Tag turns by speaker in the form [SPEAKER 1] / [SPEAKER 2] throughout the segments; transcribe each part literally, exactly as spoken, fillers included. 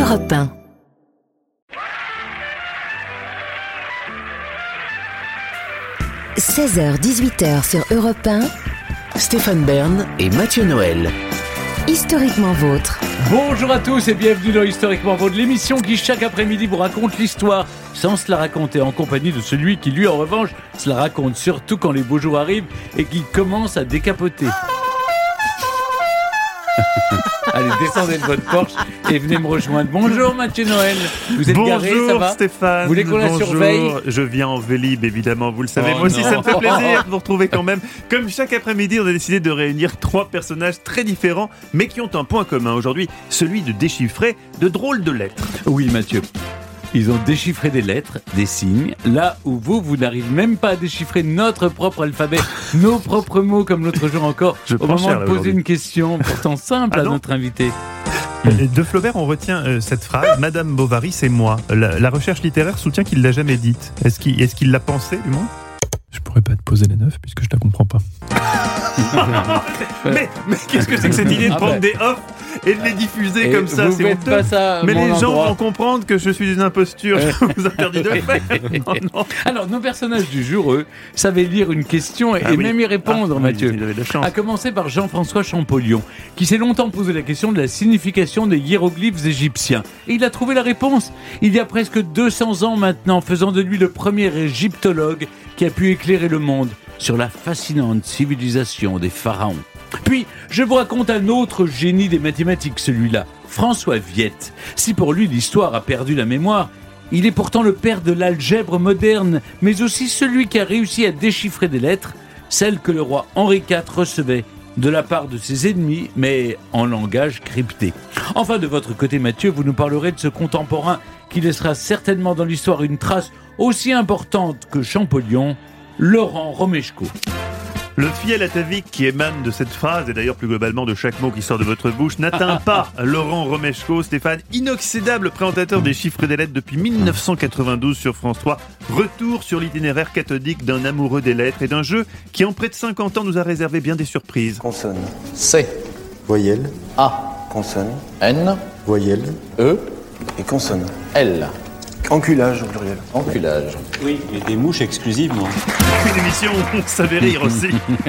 [SPEAKER 1] Europe un. seize heures dix-huit heures sur Europe un.
[SPEAKER 2] Stéphane Bern et Mathieu Noël.
[SPEAKER 1] Historiquement vôtre.
[SPEAKER 3] Bonjour à tous et bienvenue dans Historiquement Vôtre, l'émission qui chaque après-midi vous raconte l'histoire sans se la raconter, en compagnie de celui qui lui en revanche se la raconte, surtout quand les beaux jours arrivent et qu'il commence à décapoter. Allez, descendez de votre Porsche et venez me rejoindre. Bonjour Mathieu Noël. Vous êtes
[SPEAKER 4] Bonjour,
[SPEAKER 3] garé, ça va
[SPEAKER 4] Stéphane.
[SPEAKER 3] Vous voulez qu'on la
[SPEAKER 4] Bonjour.
[SPEAKER 3] surveille?
[SPEAKER 4] Je viens en Vélib, évidemment, vous le savez.
[SPEAKER 3] Oh
[SPEAKER 4] Moi aussi,
[SPEAKER 3] non.
[SPEAKER 4] ça me fait plaisir de vous retrouver quand même. Comme chaque après-midi, on a décidé de réunir trois personnages très différents, mais qui ont un point commun aujourd'hui, celui de déchiffrer de drôles de lettres.
[SPEAKER 3] Oui Mathieu. Ils ont déchiffré des lettres, des signes, là où vous, vous n'arrivez même pas à déchiffrer notre propre alphabet, nos propres mots, comme l'autre jour encore,
[SPEAKER 4] Je
[SPEAKER 3] au
[SPEAKER 4] prends
[SPEAKER 3] moment
[SPEAKER 4] cher,
[SPEAKER 3] de
[SPEAKER 4] là,
[SPEAKER 3] poser
[SPEAKER 4] aujourd'hui.
[SPEAKER 3] une question pourtant simple
[SPEAKER 4] Ah
[SPEAKER 3] à
[SPEAKER 4] non
[SPEAKER 3] notre invité.
[SPEAKER 4] De Flaubert, on retient euh, cette phrase, Madame Bovary, c'est moi. La, la recherche littéraire soutient qu'il l'a jamais dite. Est-ce qu'il, est-ce qu'il l'a pensé, du moins?
[SPEAKER 5] Je pourrais pas te poser les neuf puisque je la comprends pas.
[SPEAKER 4] mais, mais qu'est-ce que c'est que cette idée de
[SPEAKER 3] Ah
[SPEAKER 4] prendre
[SPEAKER 3] ben.
[SPEAKER 4] des offs et de les diffuser
[SPEAKER 3] Et
[SPEAKER 4] comme ça?
[SPEAKER 3] vous
[SPEAKER 4] C'est
[SPEAKER 3] faites
[SPEAKER 4] honteux.
[SPEAKER 3] pas ça à
[SPEAKER 4] Mais
[SPEAKER 3] mon
[SPEAKER 4] les gens
[SPEAKER 3] endroit.
[SPEAKER 4] vont comprendre que je suis une imposture. Je vous interdis de le faire. Non, non.
[SPEAKER 3] Alors, nos personnages du jour, eux, savaient lire une question et,
[SPEAKER 4] Ah
[SPEAKER 3] et
[SPEAKER 4] oui.
[SPEAKER 3] même y répondre,
[SPEAKER 4] Ah,
[SPEAKER 3] Mathieu.
[SPEAKER 4] Vous avez de la chance.
[SPEAKER 3] À commencer par Jean-François Champollion, qui s'est longtemps posé la question de la signification des hiéroglyphes égyptiens. Et il a trouvé la réponse. Il y a presque deux cents ans maintenant, faisant de lui le premier égyptologue qui a pu éclairer le monde sur la fascinante civilisation des pharaons. Puis, je vous raconte un autre génie des mathématiques, celui-là, François Viette. Si pour lui l'histoire a perdu la mémoire, il est pourtant le père de l'algèbre moderne, mais aussi celui qui a réussi à déchiffrer des lettres, celles que le roi Henri quatre recevait de la part de ses ennemis, mais en langage crypté. Enfin, de votre côté, Mathieu, vous nous parlerez de ce contemporain qui laissera certainement dans l'histoire une trace aussi importante que Champollion, Laurent Romeshko.
[SPEAKER 4] Le fiel atavique qui émane de cette phrase, et d'ailleurs plus globalement de chaque mot qui sort de votre bouche, n'atteint pas Laurent Romeshko. Stéphane, inoxydable présentateur des chiffres et des lettres depuis dix-neuf cent quatre-vingt-douze sur France trois. Retour sur l'itinéraire cathodique d'un amoureux des lettres et d'un jeu qui en près de cinquante ans nous a réservé bien des surprises.
[SPEAKER 6] Consonne. C.
[SPEAKER 7] Voyelle,
[SPEAKER 6] A.
[SPEAKER 7] consonne,
[SPEAKER 6] N.
[SPEAKER 7] voyelle
[SPEAKER 6] E.
[SPEAKER 7] et consonne.
[SPEAKER 6] L.
[SPEAKER 7] Enculage au pluriel.
[SPEAKER 6] Enculage.
[SPEAKER 8] Oui, et des mouches exclusivement.
[SPEAKER 4] Une émission où on savait rire aussi.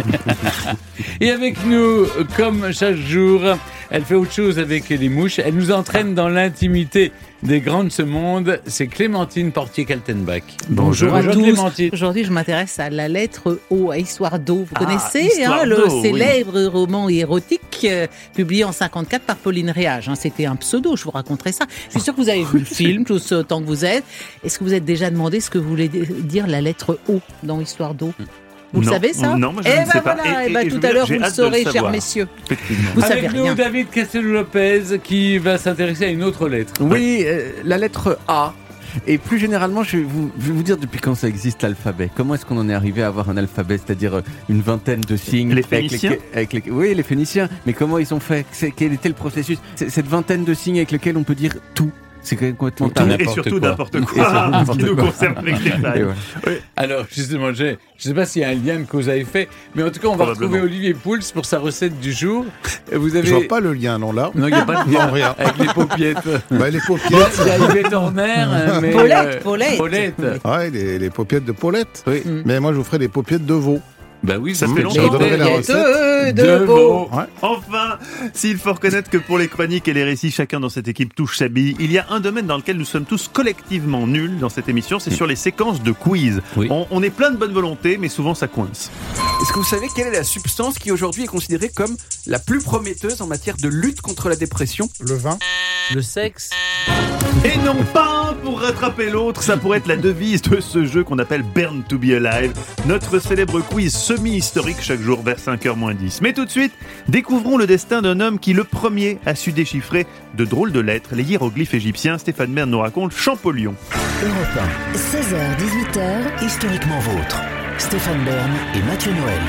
[SPEAKER 3] Et avec nous, comme chaque jour, elle fait autre chose avec les mouches. Elle nous entraîne dans l'intimité des grands de ce monde. C'est Clémentine Portier-Kaltenbach.
[SPEAKER 9] Bonjour à tous.
[SPEAKER 3] Clémentine.
[SPEAKER 9] Aujourd'hui, je m'intéresse à la lettre O, à Histoire d'eau. Vous
[SPEAKER 4] Ah,
[SPEAKER 9] connaissez
[SPEAKER 4] Histoire
[SPEAKER 9] hein, le
[SPEAKER 4] d'eau, oui.
[SPEAKER 9] célèbre roman érotique euh, publié en cinquante-quatre par Pauline Réage. Hein, c'était un pseudo, je vous raconterai ça. Je suis sûre que vous avez vu le film, tout ce temps que vous êtes. Est-ce que vous êtes déjà demandé ce que voulait dire la lettre O dans Histoire d'eau? Vous
[SPEAKER 4] Non,
[SPEAKER 9] le savez ça?
[SPEAKER 4] non, moi, je
[SPEAKER 9] eh
[SPEAKER 4] ne
[SPEAKER 9] ben
[SPEAKER 4] sais pas.
[SPEAKER 9] voilà,
[SPEAKER 4] Et-
[SPEAKER 9] eh ben
[SPEAKER 4] et- et
[SPEAKER 9] tout
[SPEAKER 4] je
[SPEAKER 9] à
[SPEAKER 4] veux
[SPEAKER 9] l'heure
[SPEAKER 4] dire,
[SPEAKER 9] vous
[SPEAKER 4] j'ai
[SPEAKER 9] le
[SPEAKER 4] hâte de le
[SPEAKER 9] saurez, chers
[SPEAKER 4] savoir.
[SPEAKER 9] messieurs.
[SPEAKER 4] Effectivement.
[SPEAKER 9] Vous savez
[SPEAKER 3] Avec nous,
[SPEAKER 9] rien.
[SPEAKER 3] David Castello-Lopez qui va s'intéresser à une autre lettre.
[SPEAKER 10] Oui, euh, la lettre A. Et plus généralement, je vais, vous, je vais vous dire depuis quand ça existe l'alphabet. Comment est-ce qu'on en est arrivé à avoir un alphabet, c'est-à-dire euh, une vingtaine de signes
[SPEAKER 4] Les
[SPEAKER 10] avec
[SPEAKER 4] Phéniciens
[SPEAKER 10] lesquels- avec les- Oui, les Phéniciens. Mais comment ils ont fait? C'est- Quel était le processus? C'est- Cette vingtaine de signes avec lesquels on peut dire tout. C'est complètement
[SPEAKER 3] Tout,
[SPEAKER 10] taré.
[SPEAKER 4] Et
[SPEAKER 3] n'importe
[SPEAKER 4] surtout
[SPEAKER 3] quoi.
[SPEAKER 4] n'importe
[SPEAKER 10] Et
[SPEAKER 4] quoi.
[SPEAKER 10] surtout
[SPEAKER 4] Ce qui
[SPEAKER 10] n'importe
[SPEAKER 4] nous
[SPEAKER 10] quoi.
[SPEAKER 4] concerne avec Stéphane.
[SPEAKER 10] Et voilà.
[SPEAKER 3] Alors, justement, je ne sais pas s'il y a un lien de cause à effet, mais en tout cas, on va
[SPEAKER 4] Probablement.
[SPEAKER 3] retrouver Olivier Pouls pour sa recette du jour. Vous avez...
[SPEAKER 5] Je vois pas le lien, non, là.
[SPEAKER 3] Non, il n'y a pas de lien
[SPEAKER 5] Non, rien.
[SPEAKER 3] avec les paupiettes.
[SPEAKER 5] Bah, les paupiètes.
[SPEAKER 3] Il y a Yvette Horner, mais...
[SPEAKER 9] Paulette, Paulette.
[SPEAKER 3] Paulette.
[SPEAKER 5] Ouais, les, les paupiètes de Paulette.
[SPEAKER 3] Oui.
[SPEAKER 5] Mais moi, je vous ferai des paupiètes de veau.
[SPEAKER 3] Bah oui,
[SPEAKER 4] Ça
[SPEAKER 3] ça
[SPEAKER 4] fait
[SPEAKER 3] fait
[SPEAKER 4] longtemps.
[SPEAKER 5] Je donnerai la
[SPEAKER 9] Et
[SPEAKER 5] recette.
[SPEAKER 9] deux
[SPEAKER 3] De
[SPEAKER 9] de beaux.
[SPEAKER 3] veau.
[SPEAKER 5] Ouais.
[SPEAKER 4] Enfin, s'il faut reconnaître que pour les chroniques et les récits, chacun dans cette équipe touche sa bille, il y a un domaine dans lequel nous sommes tous collectivement nuls dans cette émission, c'est sur les séquences de quiz.
[SPEAKER 3] Oui.
[SPEAKER 4] On, on est plein de bonne volonté, mais souvent ça coince.
[SPEAKER 10] Est-ce que vous savez quelle est la substance qui aujourd'hui est considérée comme la plus prometteuse en matière de lutte contre la dépression?
[SPEAKER 5] Le vin.
[SPEAKER 3] Le sexe.
[SPEAKER 4] Et non pas un pour rattraper l'autre, ça pourrait être la devise de ce jeu qu'on appelle Burn to be Alive, notre célèbre quiz semi-historique chaque jour vers cinq heures moins dix. Mais tout de suite, découvrons le destin d'un homme qui le premier a su déchiffrer de drôles de lettres, les hiéroglyphes égyptiens. Stéphane Bern nous raconte Champollion.
[SPEAKER 2] Europe un.
[SPEAKER 1] seize heures dix-huit heures.
[SPEAKER 2] Historiquement vôtre. Stéphane Bern et Mathieu Noël.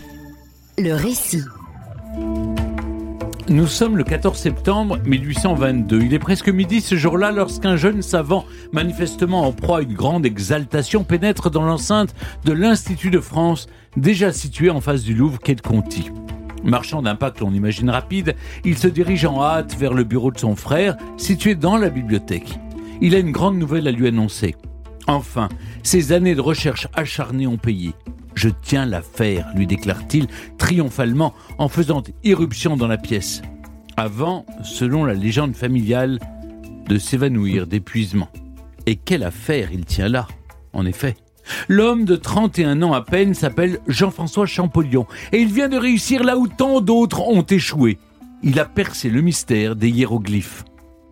[SPEAKER 1] Le récit.
[SPEAKER 3] Nous sommes le quatorze septembre mille huit cent vingt-deux. Il est presque midi ce jour-là lorsqu'un jeune savant, manifestement en proie à une grande exaltation, pénètre dans l'enceinte de l'Institut de France, déjà situé en face du Louvre, quai de Conti. Marchant d'un pas que l'on imagine rapide, il se dirige en hâte vers le bureau de son frère, situé dans la bibliothèque. Il a une grande nouvelle à lui annoncer. Enfin, ses années de recherche acharnées ont payé. « Je tiens l'affaire », lui déclare-t-il triomphalement en faisant irruption dans la pièce. Avant, selon la légende familiale, de s'évanouir d'épuisement. Et quelle affaire il tient là, en effet. L'homme de trente et un ans à peine s'appelle Jean-François Champollion et il vient de réussir là où tant d'autres ont échoué. Il a percé le mystère des hiéroglyphes.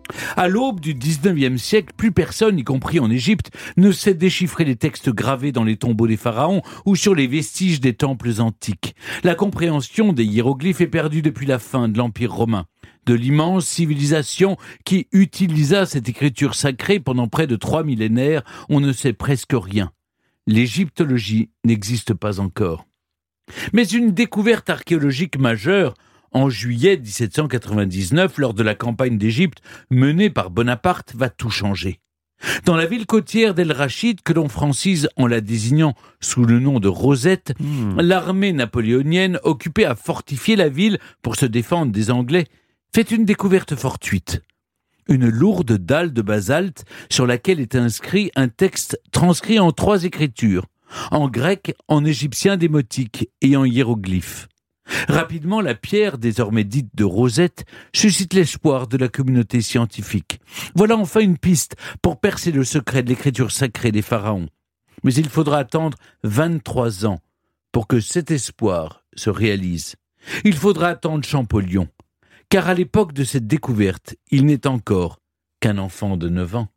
[SPEAKER 3] À l'aube du dix-neuvième siècle, plus personne, y compris en Égypte, ne sait déchiffrer les textes gravés dans les tombeaux des pharaons ou sur les vestiges des temples antiques. La compréhension des hiéroglyphes est perdue depuis la fin de l'Empire romain. De l'immense civilisation qui utilisa cette écriture sacrée pendant près de trois millénaires, on ne sait presque rien. L'égyptologie n'existe pas encore. Mais une découverte archéologique majeure, en juillet dix-sept cent quatre-vingt-dix-neuf, lors de la campagne d'Égypte menée par Bonaparte, va tout changer. Dans la ville côtière d'El Rachid, que l'on francise en la désignant sous le nom de Rosette, mmh. l'armée napoléonienne, occupée à fortifier la ville pour se défendre des Anglais, fait une découverte fortuite. Une lourde dalle de basalte sur laquelle est inscrit un texte transcrit en trois écritures, en grec, en égyptien démotique et en hiéroglyphe. Rapidement, la pierre, désormais dite de Rosette, suscite l'espoir de la communauté scientifique. Voilà enfin une piste pour percer le secret de l'écriture sacrée des pharaons. Mais il faudra attendre vingt-trois ans pour que cet espoir se réalise. Il faudra attendre Champollion. Car à l'époque de cette découverte, il n'est encore qu'un enfant de neuf ans.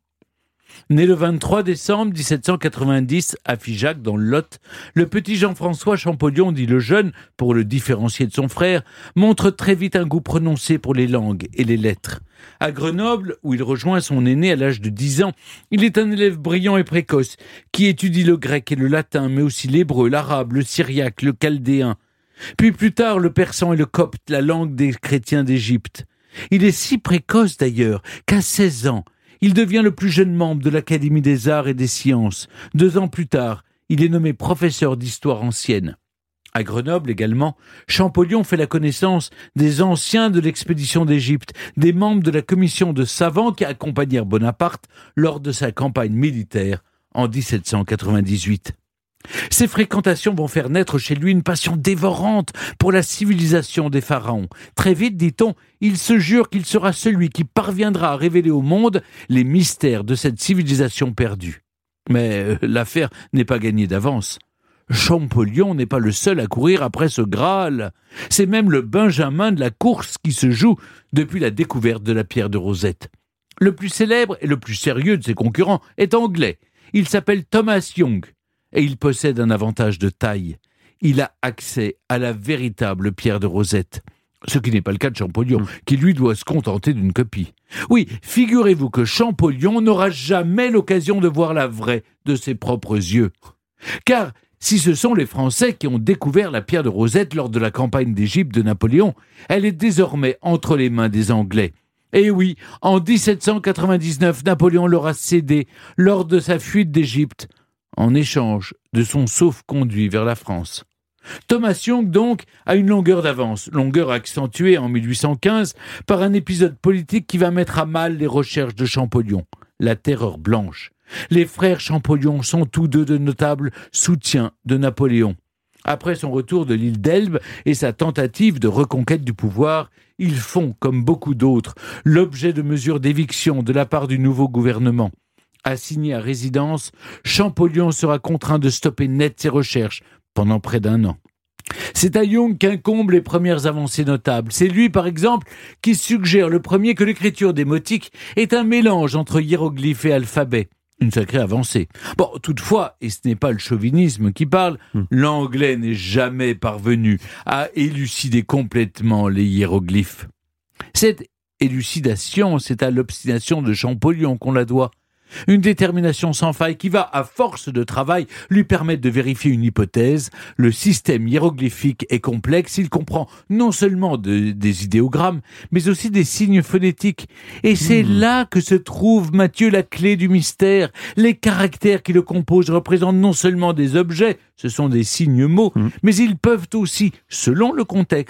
[SPEAKER 3] Né le vingt-trois décembre dix-sept cent quatre-vingt-dix à Figeac, dans le Lot, le petit Jean-François Champollion, dit le jeune, pour le différencier de son frère, montre très vite un goût prononcé pour les langues et les lettres. À Grenoble, où il rejoint son aîné à l'âge de dix ans, il est un élève brillant et précoce, qui étudie le grec et le latin, mais aussi l'hébreu, l'arabe, le syriaque, le chaldéen. Puis plus tard, le persan et le copte, la langue des chrétiens d'Égypte. Il est si précoce d'ailleurs qu'à seize ans, il devient le plus jeune membre de l'Académie des Arts et des Sciences. Deux ans plus tard, il est nommé professeur d'histoire ancienne. À Grenoble également, Champollion fait la connaissance des anciens de l'expédition d'Égypte, des membres de la commission de savants qui accompagnèrent Bonaparte lors de sa campagne militaire en dix-sept cent quatre-vingt-dix-huit. Ces fréquentations vont faire naître chez lui une passion dévorante pour la civilisation des pharaons. Très vite, dit-on, il se jure qu'il sera celui qui parviendra à révéler au monde les mystères de cette civilisation perdue. Mais euh, l'affaire n'est pas gagnée d'avance. Champollion n'est pas le seul à courir après ce Graal. C'est même le Benjamin de la course qui se joue depuis la découverte de la pierre de Rosette. Le plus célèbre et le plus sérieux de ses concurrents est anglais. Il s'appelle Thomas Young. Et il possède un avantage de taille. Il a accès à la véritable pierre de Rosette. Ce qui n'est pas le cas de Champollion, qui lui doit se contenter d'une copie. Oui, figurez-vous que Champollion n'aura jamais l'occasion de voir la vraie de ses propres yeux. Car si ce sont les Français qui ont découvert la pierre de Rosette lors de la campagne d'Égypte de Napoléon, elle est désormais entre les mains des Anglais. Et oui, en dix-sept cent quatre-vingt-dix-neuf, Napoléon l'aura cédée lors de sa fuite d'Égypte, en échange de son sauf-conduit vers la France. Thomas Young, donc, a une longueur d'avance, longueur accentuée en mille huit cent quinze par un épisode politique qui va mettre à mal les recherches de Champollion, la Terreur blanche. Les frères Champollion sont tous deux de notables soutiens de Napoléon. Après son retour de l'île d'Elbe et sa tentative de reconquête du pouvoir, ils font, comme beaucoup d'autres, l'objet de mesures d'éviction de la part du nouveau gouvernement. Assigné à résidence, Champollion sera contraint de stopper net ses recherches pendant près d'un an. C'est à Young qu'incombent les premières avancées notables. C'est lui, par exemple, qui suggère le premier que l'écriture démotique est un mélange entre hiéroglyphes et alphabet. Une sacrée avancée. Bon, toutefois, et ce n'est pas le chauvinisme qui parle, mmh. l'anglais n'est jamais parvenu à élucider complètement les hiéroglyphes. Cette élucidation, c'est à l'obstination de Champollion qu'on la doit. Une détermination sans faille qui va, à force de travail, lui permettre de vérifier une hypothèse. Le système hiéroglyphique est complexe, il comprend non seulement de, des idéogrammes, mais aussi des signes phonétiques. Et c'est mmh. là que se trouve, Mathieu, la clé du mystère. Les caractères qui le composent représentent non seulement des objets, ce sont des signes mots, mmh. mais ils peuvent aussi, selon le contexte,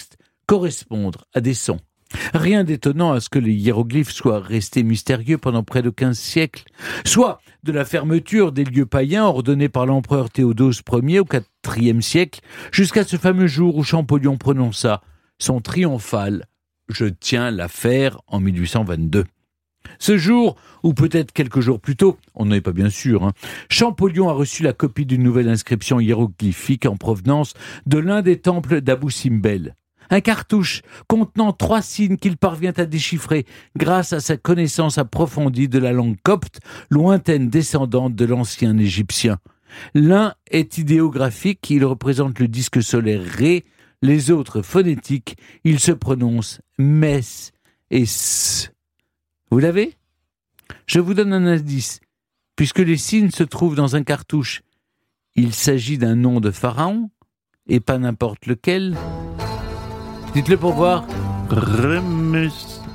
[SPEAKER 3] correspondre à des sons. Rien d'étonnant à ce que les hiéroglyphes soient restés mystérieux pendant près de quinze siècles, soit de la fermeture des lieux païens ordonnée par l'empereur Théodose Ier au quatrième siècle, jusqu'à ce fameux jour où Champollion prononça son triomphal « Je tiens l'affaire » en mille huit cent vingt-deux. Ce jour, ou peut-être quelques jours plus tôt, on n'en est pas bien sûr, hein, Champollion a reçu la copie d'une nouvelle inscription hiéroglyphique en provenance de l'un des temples d'Abou Simbel. Un cartouche contenant trois signes qu'il parvient à déchiffrer grâce à sa connaissance approfondie de la langue copte, lointaine descendante de l'ancien égyptien. L'un est idéographique, il représente le disque solaire Ré, les autres phonétiques, il se prononce Mess et S. Vous l'avez ? Je vous donne un indice, puisque les signes se trouvent dans un cartouche. Il s'agit d'un nom de pharaon, et pas n'importe lequel. Dites-le pour voir.
[SPEAKER 4] Ramès.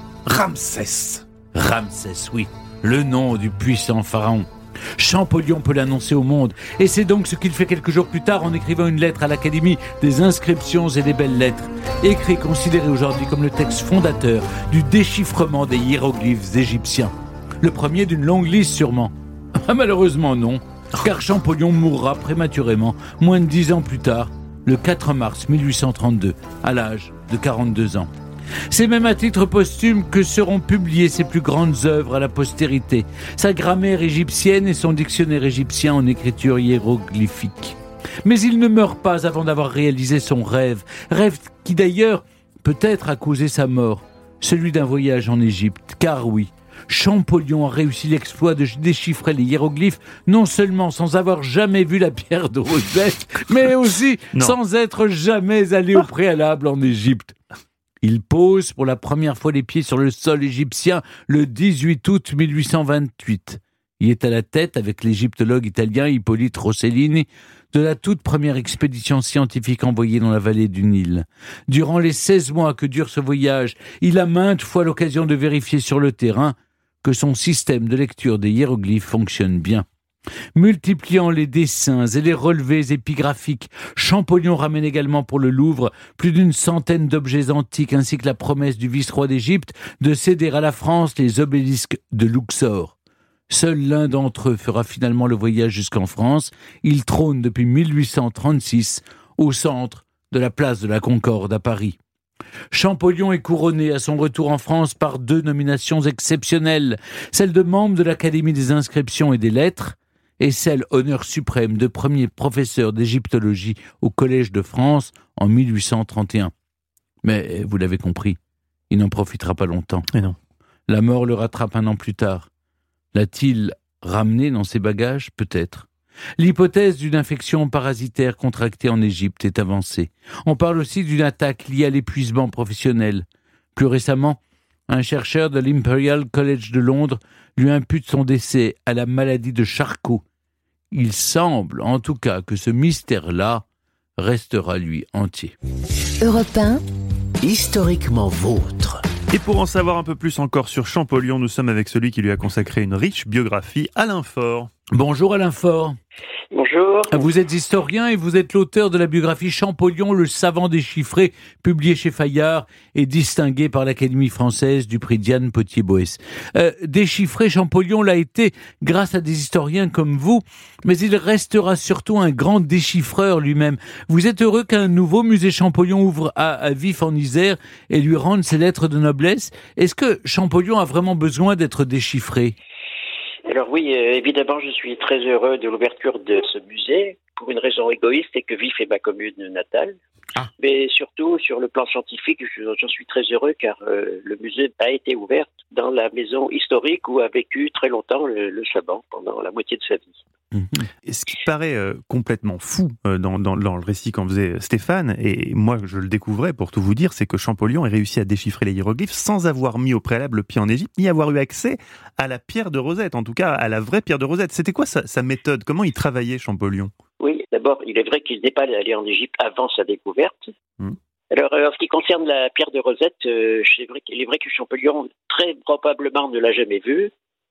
[SPEAKER 3] Ramsès. Ramsès, oui. Le nom du puissant pharaon. Champollion peut l'annoncer au monde. Et c'est donc ce qu'il fait quelques jours plus tard en écrivant une lettre à l'Académie des inscriptions et des belles lettres. Écrit considéré aujourd'hui comme le texte fondateur du déchiffrement des hiéroglyphes égyptiens. Le premier d'une longue liste sûrement. Malheureusement non, car Champollion mourra prématurément, moins de dix ans plus tard, le quatre mars mille huit cent trente-deux, à l'âge de quarante-deux ans. C'est même à titre posthume que seront publiées ses plus grandes œuvres à la postérité, sa grammaire égyptienne et son dictionnaire égyptien en écriture hiéroglyphique. Mais il ne meurt pas avant d'avoir réalisé son rêve, rêve qui d'ailleurs peut-être a causé sa mort, celui d'un voyage en Égypte, car oui, Champollion a réussi l'exploit de déchiffrer les hiéroglyphes, non seulement sans avoir jamais vu la pierre de Rosette, mais aussi
[SPEAKER 4] Non.
[SPEAKER 3] sans être jamais allé au préalable en Égypte. Il pose pour la première fois les pieds sur le sol égyptien le dix-huit août mille huit cent vingt-huit. Il est à la tête, avec l'égyptologue italien Hippolyte Rossellini, de la toute première expédition scientifique envoyée dans la vallée du Nil. Durant les seize mois que dure ce voyage, il a maintes fois l'occasion de vérifier sur le terrain que son système de lecture des hiéroglyphes fonctionne bien. Multipliant les dessins et les relevés épigraphiques, Champollion ramène également pour le Louvre plus d'une centaine d'objets antiques ainsi que la promesse du vice-roi d'Égypte de céder à la France les obélisques de Luxor. Seul l'un d'entre eux fera finalement le voyage jusqu'en France. Il trône depuis mille huit cent trente-six au centre de la place de la Concorde à Paris. Champollion est couronné à son retour en France par deux nominations exceptionnelles, celle de membre de l'Académie des inscriptions et des lettres et celle honneur suprême de premier professeur d'égyptologie au Collège de France en mille huit cent trente et un. Mais vous l'avez compris, il n'en profitera pas longtemps.
[SPEAKER 4] Mais non.
[SPEAKER 3] La mort le rattrape un an plus tard. L'a-t-il ramené dans ses bagages ? Peut-être. L'hypothèse d'une infection parasitaire contractée en Égypte est avancée. On parle aussi d'une attaque liée à l'épuisement professionnel. Plus récemment, un chercheur de l'Imperial College de Londres lui impute son décès à la maladie de Charcot. Il semble, en tout cas, que ce mystère-là restera, lui, entier.
[SPEAKER 1] Europe un,
[SPEAKER 2] Historiquement vôtre.
[SPEAKER 4] Et pour en savoir un peu plus encore sur Champollion, nous sommes avec celui qui lui a consacré une riche biographie, Alain Faure.
[SPEAKER 3] Bonjour Alain Faure.
[SPEAKER 6] Bonjour.
[SPEAKER 3] Vous êtes historien et vous êtes l'auteur de la biographie Champollion, le savant déchiffré, publié chez Fayard et distingué par l'Académie française du prix Diane Potier-Boès. Euh, déchiffré, Champollion l'a été grâce à des historiens comme vous, mais il restera surtout un grand déchiffreur lui-même. Vous êtes heureux qu'un nouveau musée Champollion ouvre à, à Vif en Isère et lui rende ses lettres de noblesse. Est-ce que Champollion a vraiment besoin d'être déchiffré ?
[SPEAKER 6] Alors oui, euh, évidemment, je suis très heureux de l'ouverture de ce musée, pour une raison égoïste, c'est que Vif est ma commune natale. Ah. Mais surtout, sur le plan scientifique, j'en suis très heureux car euh, le musée a été ouvert dans la maison historique où a vécu très longtemps le, le savant, pendant la moitié de sa vie.
[SPEAKER 4] Mmh. Et ce qui paraît euh, complètement fou euh, dans, dans, dans le récit qu'en faisait Stéphane, et moi je le découvrais pour tout vous dire, c'est que Champollion a réussi à déchiffrer les hiéroglyphes sans avoir mis au préalable le pied en Égypte, ni avoir eu accès à la pierre de Rosette, en tout cas à la vraie pierre de Rosette. C'était quoi sa, sa méthode ? Comment il travaillait, Champollion ?
[SPEAKER 6] Oui, d'abord, il est vrai qu'il n'est pas allé en Égypte avant sa découverte. Mmh. Alors, euh, en ce qui concerne la pierre de Rosette, euh, c'est vrai qu'il est vrai que Champollion, très probablement, ne l'a jamais vue.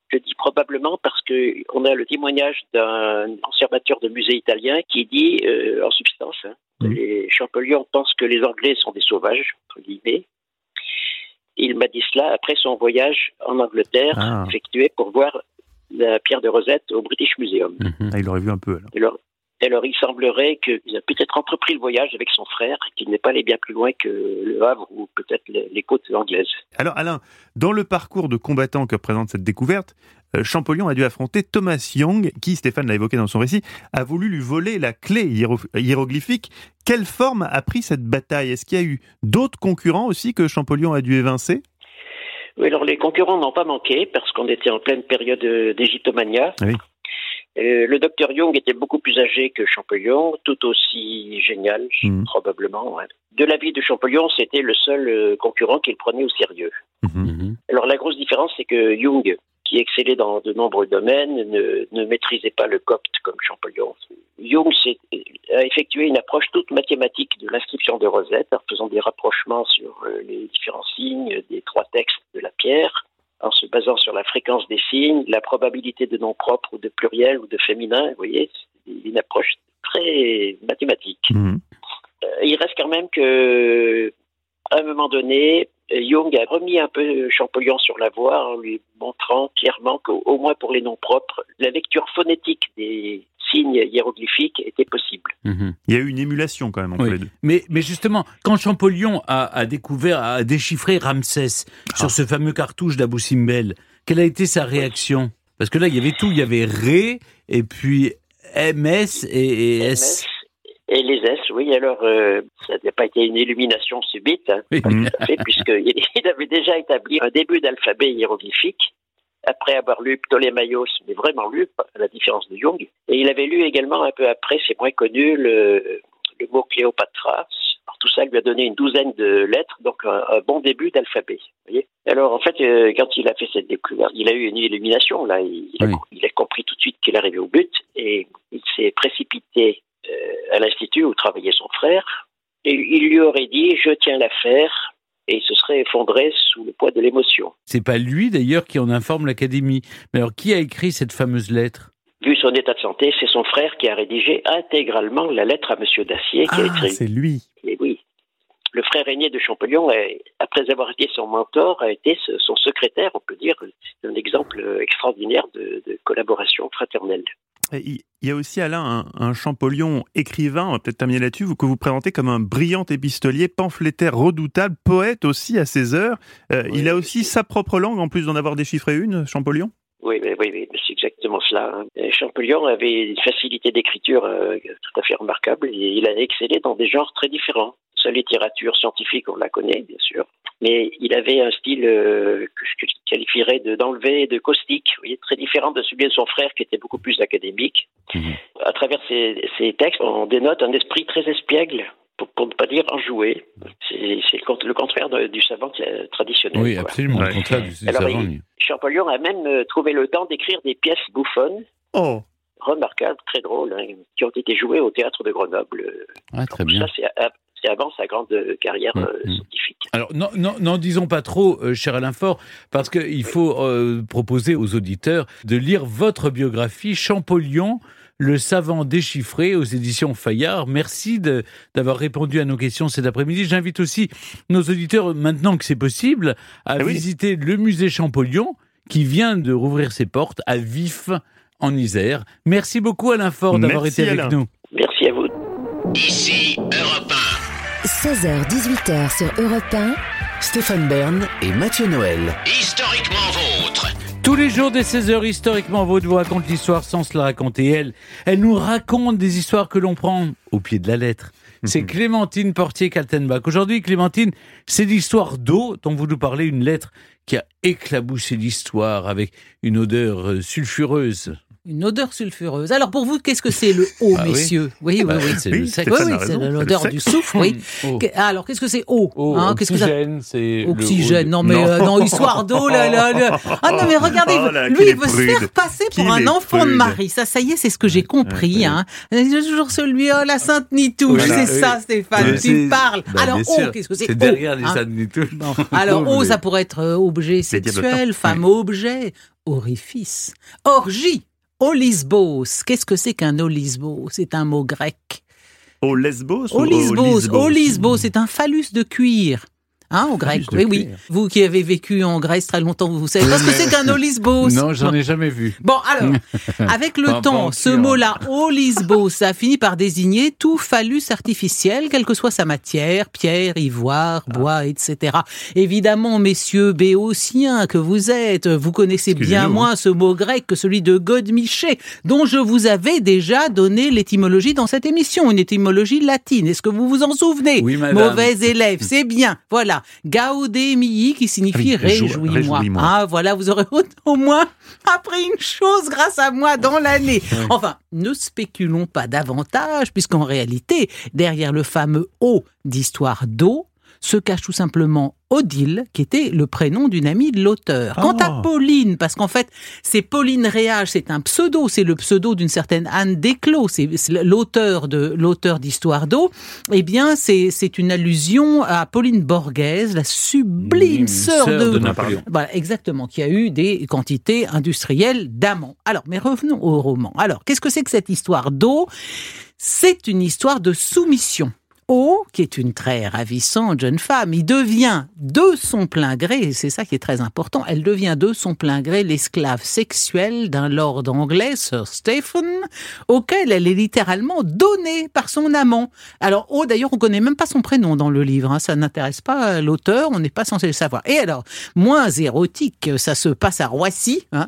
[SPEAKER 6] Je dis probablement parce qu'on a le témoignage d'un conservateur de musée italien qui dit, euh, en substance, hein, mmh. les Champollion pensent que les Anglais sont des sauvages, entre guillemets. Il m'a dit cela après son voyage en Angleterre, ah. effectué pour voir la pierre de Rosette au British Museum.
[SPEAKER 4] Mmh. Ah, il aurait vu un peu, alors.
[SPEAKER 6] alors Alors, il semblerait qu'il a peut-être entrepris le voyage avec son frère, qu'il n'est pas allé bien plus loin que Le Havre ou peut-être les côtes anglaises. Alors,
[SPEAKER 4] Alain, dans le parcours de combattant que représente cette découverte, euh, Champollion a dû affronter Thomas Young, qui, Stéphane l'a évoqué dans son récit, a voulu lui voler la clé hiéro- hiéroglyphique. Quelle forme a pris cette bataille ? Est-ce qu'il y a eu d'autres concurrents aussi que Champollion a dû évincer ?
[SPEAKER 6] Oui, alors les concurrents n'ont pas manqué, parce qu'on était en pleine période d'égyptomania. Oui. Euh, le docteur Young était beaucoup plus âgé que Champollion, tout aussi génial, mmh. probablement. Ouais. De l'avis de Champollion, c'était le seul euh, concurrent qu'il prenait au sérieux. Mmh. Alors la grosse différence, c'est que Young, qui excellait dans de nombreux domaines, ne, ne maîtrisait pas le copte comme Champollion. Young a effectué une approche toute mathématique de l'inscription de Rosette, en faisant des rapprochements sur euh, les différents signes des trois textes de la pierre, en se basant sur la fréquence des signes, la probabilité de nom propre ou de pluriel ou de féminin. Vous voyez, c'est une approche très mathématique. Mmh. Euh, il reste quand même que, à un moment donné, Young a remis un peu Champollion sur la voie en lui montrant clairement qu'au moins pour les noms propres, la lecture phonétique des signes hiéroglyphiques était possible.
[SPEAKER 4] Mmh. Il y a eu une émulation quand même entre
[SPEAKER 3] oui.
[SPEAKER 4] les deux.
[SPEAKER 3] Mais, mais justement, quand Champollion a, a découvert, a déchiffré Ramsès ah. sur ce fameux cartouche d'Abou Simbel, quelle a été sa réaction ? Parce que là, il y avait tout, il y avait Ré, et puis M S et, et S.
[SPEAKER 6] Et les S, oui, alors euh, ça n'a pas été une illumination subite, hein, oui. pas tout à fait, puisqu'il avait déjà établi un début d'alphabet hiéroglyphique, après avoir lu Ptolémaïos, mais vraiment lu, à la différence de Young. Et il avait lu également un peu après, c'est moins connu, le, le mot Cléopatra. Alors, tout ça lui a donné une douzaine de lettres, donc un, un bon début d'alphabet. Vous voyez ? Alors en fait, euh, quand il a fait cette découverte, il a eu une illumination, là, il, il, oui. a, il a compris tout de suite qu'il arrivait au but, et il s'est précipité euh, à l'institut où travaillait son frère, et il lui aurait dit « je tiens l'affaire », et il se serait effondré sous le poids de l'émotion.
[SPEAKER 3] C'est pas lui d'ailleurs qui en informe l'Académie. Mais alors qui a écrit cette fameuse lettre ?
[SPEAKER 6] Vu son état de santé, c'est son frère qui a rédigé intégralement la lettre à Monsieur Dacier. Qui
[SPEAKER 4] ah,
[SPEAKER 6] a écrit.
[SPEAKER 4] c'est lui.
[SPEAKER 6] Et oui. Le frère aîné de Champollion, après avoir été son mentor, a été son secrétaire, on peut dire. C'est un exemple extraordinaire de, de collaboration fraternelle.
[SPEAKER 4] Il y a aussi, Alain, un, un Champollion écrivain, on va peut-être terminer là-dessus, que vous présentez comme un brillant épistolier, pamphlétaire redoutable, poète aussi à ses heures. Euh, oui, il a aussi sa propre langue, en plus d'en avoir déchiffré une, Champollion ?
[SPEAKER 6] Oui, oui, oui, oui, c'est exactement cela. Champollion avait une facilité d'écriture euh, tout à fait remarquable et il a excellé dans des genres très différents. Sa littérature scientifique, on la connaît, bien sûr. Mais il avait un style euh, que je qualifierais de, d'enlevé, de caustique, vous voyez, très différent de celui de son frère qui était beaucoup plus académique. Mmh. À travers ses, ses textes, on dénote un esprit très espiègle, pour, pour ne pas dire enjoué. C'est, c'est le contraire de, du savant traditionnel.
[SPEAKER 3] Oui, absolument, quoi. Le contraire du, du
[SPEAKER 6] Alors,
[SPEAKER 3] savant.
[SPEAKER 6] Il, Champollion a même trouvé le temps d'écrire des pièces bouffonnes.
[SPEAKER 4] Oh.
[SPEAKER 6] Remarquables, très drôles, hein, qui ont été jouées au théâtre de Grenoble.
[SPEAKER 3] Ah, très
[SPEAKER 6] Donc,
[SPEAKER 3] bien.
[SPEAKER 6] Ça, c'est, c'est avant sa grande carrière mmh. euh, scientifique.
[SPEAKER 3] Alors, n'en non, non, disons pas trop, euh, cher Alain Faure, parce qu'il faut euh, proposer aux auditeurs de lire votre biographie, Champollion, le savant déchiffré, aux éditions Fayard. Merci de, d'avoir répondu à nos questions cet après-midi. J'invite aussi nos auditeurs, maintenant que c'est possible, à ah visiter oui. le musée Champollion, qui vient de rouvrir ses portes à Vif, en Isère. Merci beaucoup, Alain Faure, d'avoir
[SPEAKER 4] Merci,
[SPEAKER 3] été
[SPEAKER 4] Alain.
[SPEAKER 3] avec nous.
[SPEAKER 6] Merci à vous.
[SPEAKER 2] Ici Europe un.
[SPEAKER 1] seize heures dix-huit heures sur Europe un.
[SPEAKER 2] Stéphane Bern et Mathieu Noël.
[SPEAKER 11] Historiquement vôtre.
[SPEAKER 3] Tous les jours dès seize heures, historiquement vôtre vous raconte l'histoire sans se la raconter elle. Elle nous raconte des histoires que l'on prend au pied de la lettre. C'est Clémentine Portier-Kaltenbach. Aujourd'hui, Clémentine, c'est l'histoire d'eau dont vous nous parlez, une lettre qui a éclaboussé l'histoire avec une odeur sulfureuse.
[SPEAKER 9] Une odeur sulfureuse. Alors pour vous, qu'est-ce que c'est le eau,
[SPEAKER 3] Ah oui.
[SPEAKER 9] messieurs? Oui, oui,
[SPEAKER 3] Bah,
[SPEAKER 9] oui.
[SPEAKER 3] c'est
[SPEAKER 4] Oui,
[SPEAKER 3] le
[SPEAKER 4] Stéphane
[SPEAKER 9] Oui, oui,
[SPEAKER 4] a
[SPEAKER 9] c'est
[SPEAKER 4] raison,
[SPEAKER 9] l'odeur
[SPEAKER 4] c'est le
[SPEAKER 9] du
[SPEAKER 4] sexe.
[SPEAKER 9] soufre, oui.
[SPEAKER 3] Oh.
[SPEAKER 9] Que- Alors, qu'est-ce que c'est eau?
[SPEAKER 3] Oh,
[SPEAKER 9] Hein, qu'est-ce que ça-
[SPEAKER 3] oxygène, c'est le
[SPEAKER 9] Oxygène,
[SPEAKER 3] haut-
[SPEAKER 9] non mais
[SPEAKER 4] Non.
[SPEAKER 9] euh, non, histoire d'eau, là, là, là. Ah non mais regardez,
[SPEAKER 4] Oh là,
[SPEAKER 9] lui
[SPEAKER 4] qu'il
[SPEAKER 9] il
[SPEAKER 4] est
[SPEAKER 9] veut se
[SPEAKER 4] prude.
[SPEAKER 9] faire passer pour
[SPEAKER 4] Qu'il
[SPEAKER 9] un
[SPEAKER 4] est
[SPEAKER 9] enfant de
[SPEAKER 4] prude.
[SPEAKER 9] Marie. Ça, ça y est, c'est ce que j'ai compris.
[SPEAKER 4] Ouais,
[SPEAKER 9] Hein. C'est toujours celui, oh la Sainte Nitouche,
[SPEAKER 3] Voilà,
[SPEAKER 9] c'est
[SPEAKER 3] oui.
[SPEAKER 9] ça, Stéphane,
[SPEAKER 3] Oui,
[SPEAKER 9] tu
[SPEAKER 3] c'est-
[SPEAKER 9] me parles.
[SPEAKER 3] Bah,
[SPEAKER 9] Alors
[SPEAKER 3] bien
[SPEAKER 9] eau,
[SPEAKER 3] sûr.
[SPEAKER 9] qu'est-ce que c'est?
[SPEAKER 3] C'est
[SPEAKER 9] eau,
[SPEAKER 3] derrière les
[SPEAKER 9] hein.
[SPEAKER 3] Sainte-Nitouche.
[SPEAKER 9] Bon. Alors
[SPEAKER 3] Oh,
[SPEAKER 9] eau,
[SPEAKER 3] mais-
[SPEAKER 9] ça pourrait être euh, objet
[SPEAKER 4] C'est
[SPEAKER 9] sexuel,
[SPEAKER 4] diablotin.
[SPEAKER 9] femme objet, orifice, orgie. Olisbos, qu'est-ce que c'est qu'un olisbos? C'est un mot grec.
[SPEAKER 4] Au Lesbos ou au
[SPEAKER 9] Olisbos,
[SPEAKER 4] Lisbos
[SPEAKER 9] Olisbos, c'est un phallus de cuir. Hein, au grec,
[SPEAKER 10] de
[SPEAKER 9] oui, oui.
[SPEAKER 10] cuir.
[SPEAKER 9] Vous qui avez vécu en Grèce très longtemps, vous savez pas ce que c'est qu'un olisbos.
[SPEAKER 3] Non, j'en ai jamais vu.
[SPEAKER 9] Bon, alors, avec le
[SPEAKER 3] Pas- pas
[SPEAKER 9] temps,
[SPEAKER 3] en
[SPEAKER 9] ce
[SPEAKER 3] cuir.
[SPEAKER 9] mot-là, olisbos, a fini par désigner tout phallus artificiel, quelle que soit sa matière, pierre, ivoire, bois, et cetera. Évidemment, messieurs béotiens que vous êtes, vous connaissez bien
[SPEAKER 4] Excusez-nous,
[SPEAKER 9] moins ce mot grec que celui de Godemiché, dont je vous avais déjà donné l'étymologie dans cette émission, une étymologie latine. Est-ce que vous vous en souvenez?
[SPEAKER 3] Oui, madame.
[SPEAKER 9] Mauvais élève, c'est bien. Voilà. Gaudémii, qui signifie
[SPEAKER 4] Ah oui, réjou-
[SPEAKER 9] réjouis-moi.
[SPEAKER 4] réjouis-moi.
[SPEAKER 9] Ah, voilà, vous aurez au- au moins appris une chose grâce à moi dans l'année. Enfin, ne spéculons pas davantage, puisqu'en réalité, derrière le fameux O d'histoire d'eau, se cache tout simplement Odile, qui était le prénom d'une amie de l'auteur. Quant à
[SPEAKER 4] Ah.
[SPEAKER 9] Pauline, parce qu'en fait, c'est Pauline Réage, c'est un pseudo, c'est le pseudo d'une certaine Anne Desclos, c'est c'est l'auteur de l'auteur d'Histoire d'eau. Eh bien, c'est c'est une allusion à Pauline Borghese, la sublime
[SPEAKER 3] Mmh,
[SPEAKER 9] sœur
[SPEAKER 3] sœur
[SPEAKER 9] de,
[SPEAKER 3] de Napoléon.
[SPEAKER 9] Voilà, exactement, qui a eu des quantités industrielles d'amants. Alors, mais revenons au roman. Alors, qu'est-ce que c'est que cette histoire d'eau? C'est une histoire de soumission. O, qui est une très ravissante jeune femme, il devient de son plein gré, et c'est ça qui est très important, elle devient de son plein gré l'esclave sexuelle d'un lord anglais, Sir Stephen, auquel elle est littéralement donnée par son amant. Alors, O, d'ailleurs, on connaît même pas son prénom dans le livre, hein, ça n'intéresse pas l'auteur, on n'est pas censé le savoir. Et alors, moins érotique, ça se passe à Roissy, hein.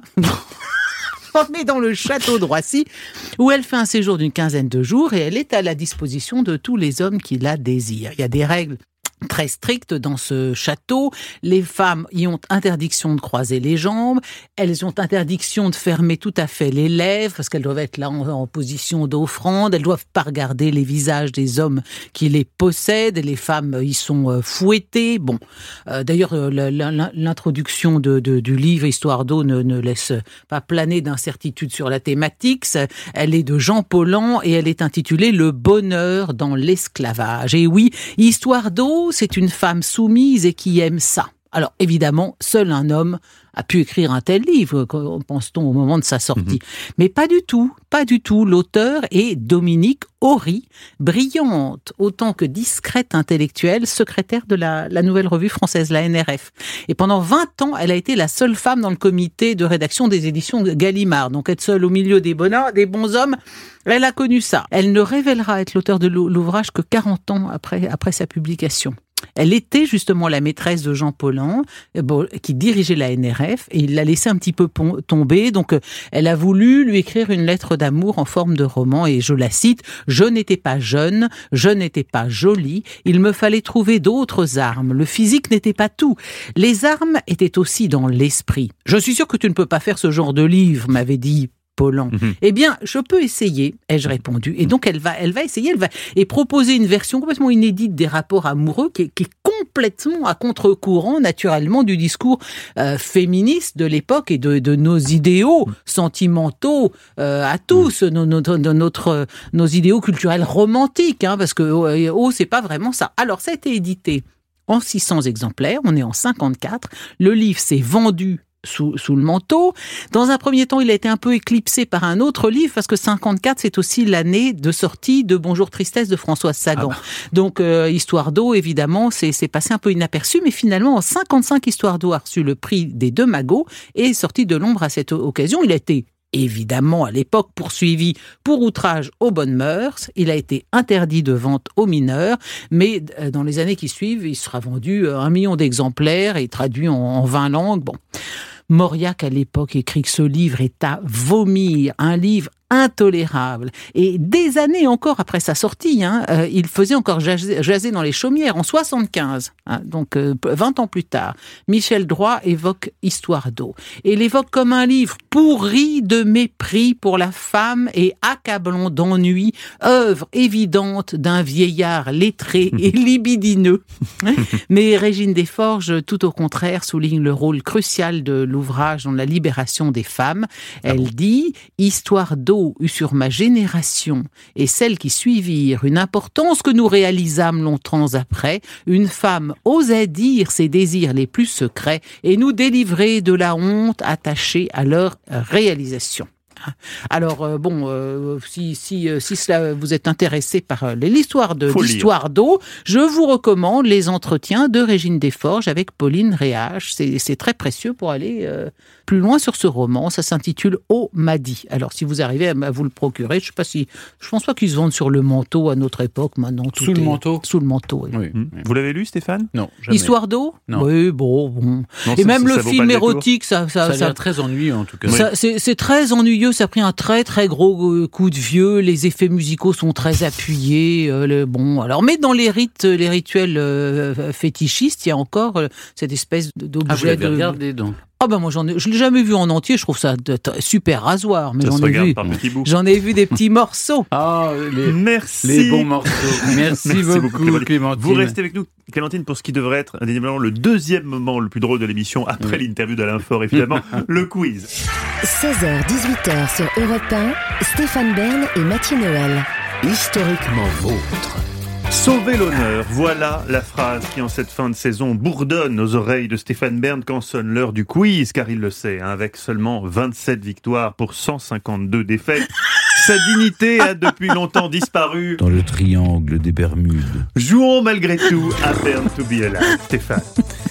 [SPEAKER 9] On est dans le château de Roissy, où elle fait un séjour d'une quinzaine de jours et elle est à la disposition de tous les hommes qui la désirent. Il y a des règles très strictes dans ce château. Les femmes y ont interdiction de croiser les jambes, elles ont interdiction de fermer tout à fait les lèvres, parce qu'elles doivent être là en, en position d'offrande, elles doivent pas regarder les visages des hommes qui les possèdent, les femmes y sont euh, fouettées. Bon, euh, d'ailleurs, euh, la- la- l'introduction de, de, du livre Histoire d'eau ne, ne laisse pas planer d'incertitude sur la thématique. Ça- Elle est de Jean Paulhan et elle est intitulée Le bonheur dans l'esclavage. Et oui, Histoire d'eau, c'est une femme soumise et qui aime ça. Alors évidemment, seul un homme a pu écrire un tel livre, pense-t-on au moment de sa sortie. Mm-hmm. Mais pas du tout, pas du tout. L'auteur est Dominique Horry, brillante autant que discrète intellectuelle, secrétaire de la, la Nouvelle Revue Française, la N R F. Et pendant vingt ans, elle a été la seule femme dans le comité de rédaction des éditions Gallimard. Donc être seule au milieu des bons, des bons hommes, elle a connu ça. Elle ne révélera être l'auteur de l'ouvrage que quarante ans après, après sa publication. Elle était justement la maîtresse de Jean Paulhan, bon, qui dirigeait la N R F, et il l'a laissé un petit peu pon- tomber. Donc, elle a voulu lui écrire une lettre d'amour en forme de roman, et je la cite, « Je n'étais pas jeune, je n'étais pas jolie, il me fallait trouver d'autres armes. Le physique n'était pas tout. Les armes étaient aussi dans l'esprit. Je suis sûr que tu ne peux pas faire ce genre de livre, m'avait dit Paulhan. Mm-hmm. Eh bien, je peux essayer, ai-je répondu. Et donc, elle va, elle va essayer, elle va et proposer une version complètement inédite des rapports amoureux qui est, qui est complètement à contre-courant, naturellement, du discours euh, féministe de l'époque et de, de nos idéaux sentimentaux euh, à tous, nos, nos, nos, notre, nos idéaux culturels romantiques, hein, parce que oh, oh, c'est pas vraiment ça. Alors, ça a été édité en six cents exemplaires, on est en cinquante-quatre, le livre s'est vendu Sous, sous le manteau. Dans un premier temps, il a été un peu éclipsé par un autre livre, parce que cinquante-quatre, c'est aussi l'année de sortie de Bonjour Tristesse de Françoise Sagan. Ah bah. Donc, euh, Histoire d'eau, évidemment, c'est, c'est passé un peu inaperçu, mais finalement, en cinquante-cinq, Histoire d'eau a reçu le prix des deux magots et est sorti de l'ombre à cette occasion. Il a été évidemment, à l'époque, poursuivi pour outrage aux bonnes mœurs. Il a été interdit de vente aux mineurs, mais dans les années qui suivent, il sera vendu un million d'exemplaires et traduit en, en vingt langues. Bon. Mauriac, à l'époque, écrit que ce livre est à vomir, un livre intolérable. Et des années encore après sa sortie, hein, euh, il faisait encore jaser, jaser dans les chaumières en soixante-quinze, hein, donc euh, vingt ans plus tard. Michel Droit évoque Histoire d'eau. Et l'évoque comme un livre pourri de mépris pour la femme et accablant d'ennui, œuvre évidente d'un vieillard lettré et libidineux. Mais Régine Desforges, tout au contraire, souligne le rôle crucial de l'ouvrage dans la libération des femmes. Elle dit « Histoire d'eau eut sur ma génération et celles qui suivirent une importance que nous réalisâmes longtemps après. Une femme osait dire ses désirs les plus secrets et nous délivrer de la honte attachée à leur réalisation. » Alors, euh, bon, euh, si, si, euh, si cela vous êtes intéressé par euh, l'histoire de, l'histoire d'eau, je vous recommande les entretiens de Régine Desforges avec Pauline Réage. C'est, c'est très précieux pour aller euh, plus loin sur ce roman. Ça s'intitule « Oh m'a dit ». Alors, si vous arrivez à, à vous le procurer, je sais pas si, je pense pas qu'ils se vendent sur le manteau à notre époque maintenant. Tout
[SPEAKER 3] sous
[SPEAKER 9] est,
[SPEAKER 3] le manteau
[SPEAKER 9] Sous le manteau, oui.
[SPEAKER 3] oui.
[SPEAKER 4] Mmh. Vous l'avez lu, Stéphane ?
[SPEAKER 3] Non, jamais.
[SPEAKER 9] Histoire d'eau ?
[SPEAKER 3] Non.
[SPEAKER 9] Oui, bon, bon.
[SPEAKER 4] Non,
[SPEAKER 9] Et
[SPEAKER 4] ça,
[SPEAKER 9] même
[SPEAKER 4] ça,
[SPEAKER 9] le
[SPEAKER 4] ça
[SPEAKER 9] film érotique, ça, ça,
[SPEAKER 3] ça a
[SPEAKER 9] ça,
[SPEAKER 3] l'air très ennuyeux en tout cas.
[SPEAKER 9] ça, c'est, c'est très ennuyeux. Ça a pris un très très gros coup de vieux. Les effets musicaux sont très appuyés. Euh, le, bon, alors, mais dans les rites, les rituels euh, fétichistes, il y a encore euh, cette espèce d'objet.
[SPEAKER 3] Ah, vous l'avez
[SPEAKER 9] de...
[SPEAKER 3] regardé donc ?
[SPEAKER 9] Ah ben moi j'en ai, je l'ai jamais vu en entier. Je trouve ça de, de, super rasoir, mais
[SPEAKER 4] Ça
[SPEAKER 9] j'en
[SPEAKER 4] se
[SPEAKER 9] ai
[SPEAKER 4] regarde
[SPEAKER 9] vu.
[SPEAKER 4] par petits bouts.
[SPEAKER 9] J'en ai vu des petits morceaux.
[SPEAKER 3] Ah, les,
[SPEAKER 4] Merci.
[SPEAKER 3] les bons morceaux. Merci,
[SPEAKER 4] Merci
[SPEAKER 3] beaucoup,
[SPEAKER 4] beaucoup, Clémentine.
[SPEAKER 3] Clémentine.
[SPEAKER 4] Vous restez avec nous, Clémentine, pour ce qui devrait être indéniablement le deuxième moment le plus drôle de l'émission, après
[SPEAKER 3] Oui.
[SPEAKER 4] l'interview d'Alain Faure, évidemment, le quiz.
[SPEAKER 1] seize heures dix-huit heures sur Europe un, Stéphane Bern et Mathieu Noël.
[SPEAKER 2] Historiquement vôtre.
[SPEAKER 4] Sauver l'honneur, voilà la phrase qui en cette fin de saison bourdonne aux oreilles de Stéphane Bern quand sonne l'heure du quiz, car il le sait, hein, avec seulement vingt-sept victoires pour cent cinquante-deux défaites. Sa dignité a depuis longtemps disparu.
[SPEAKER 3] Dans le triangle des Bermudes.
[SPEAKER 4] Jouons malgré tout à Bern to be alive, Stéphane.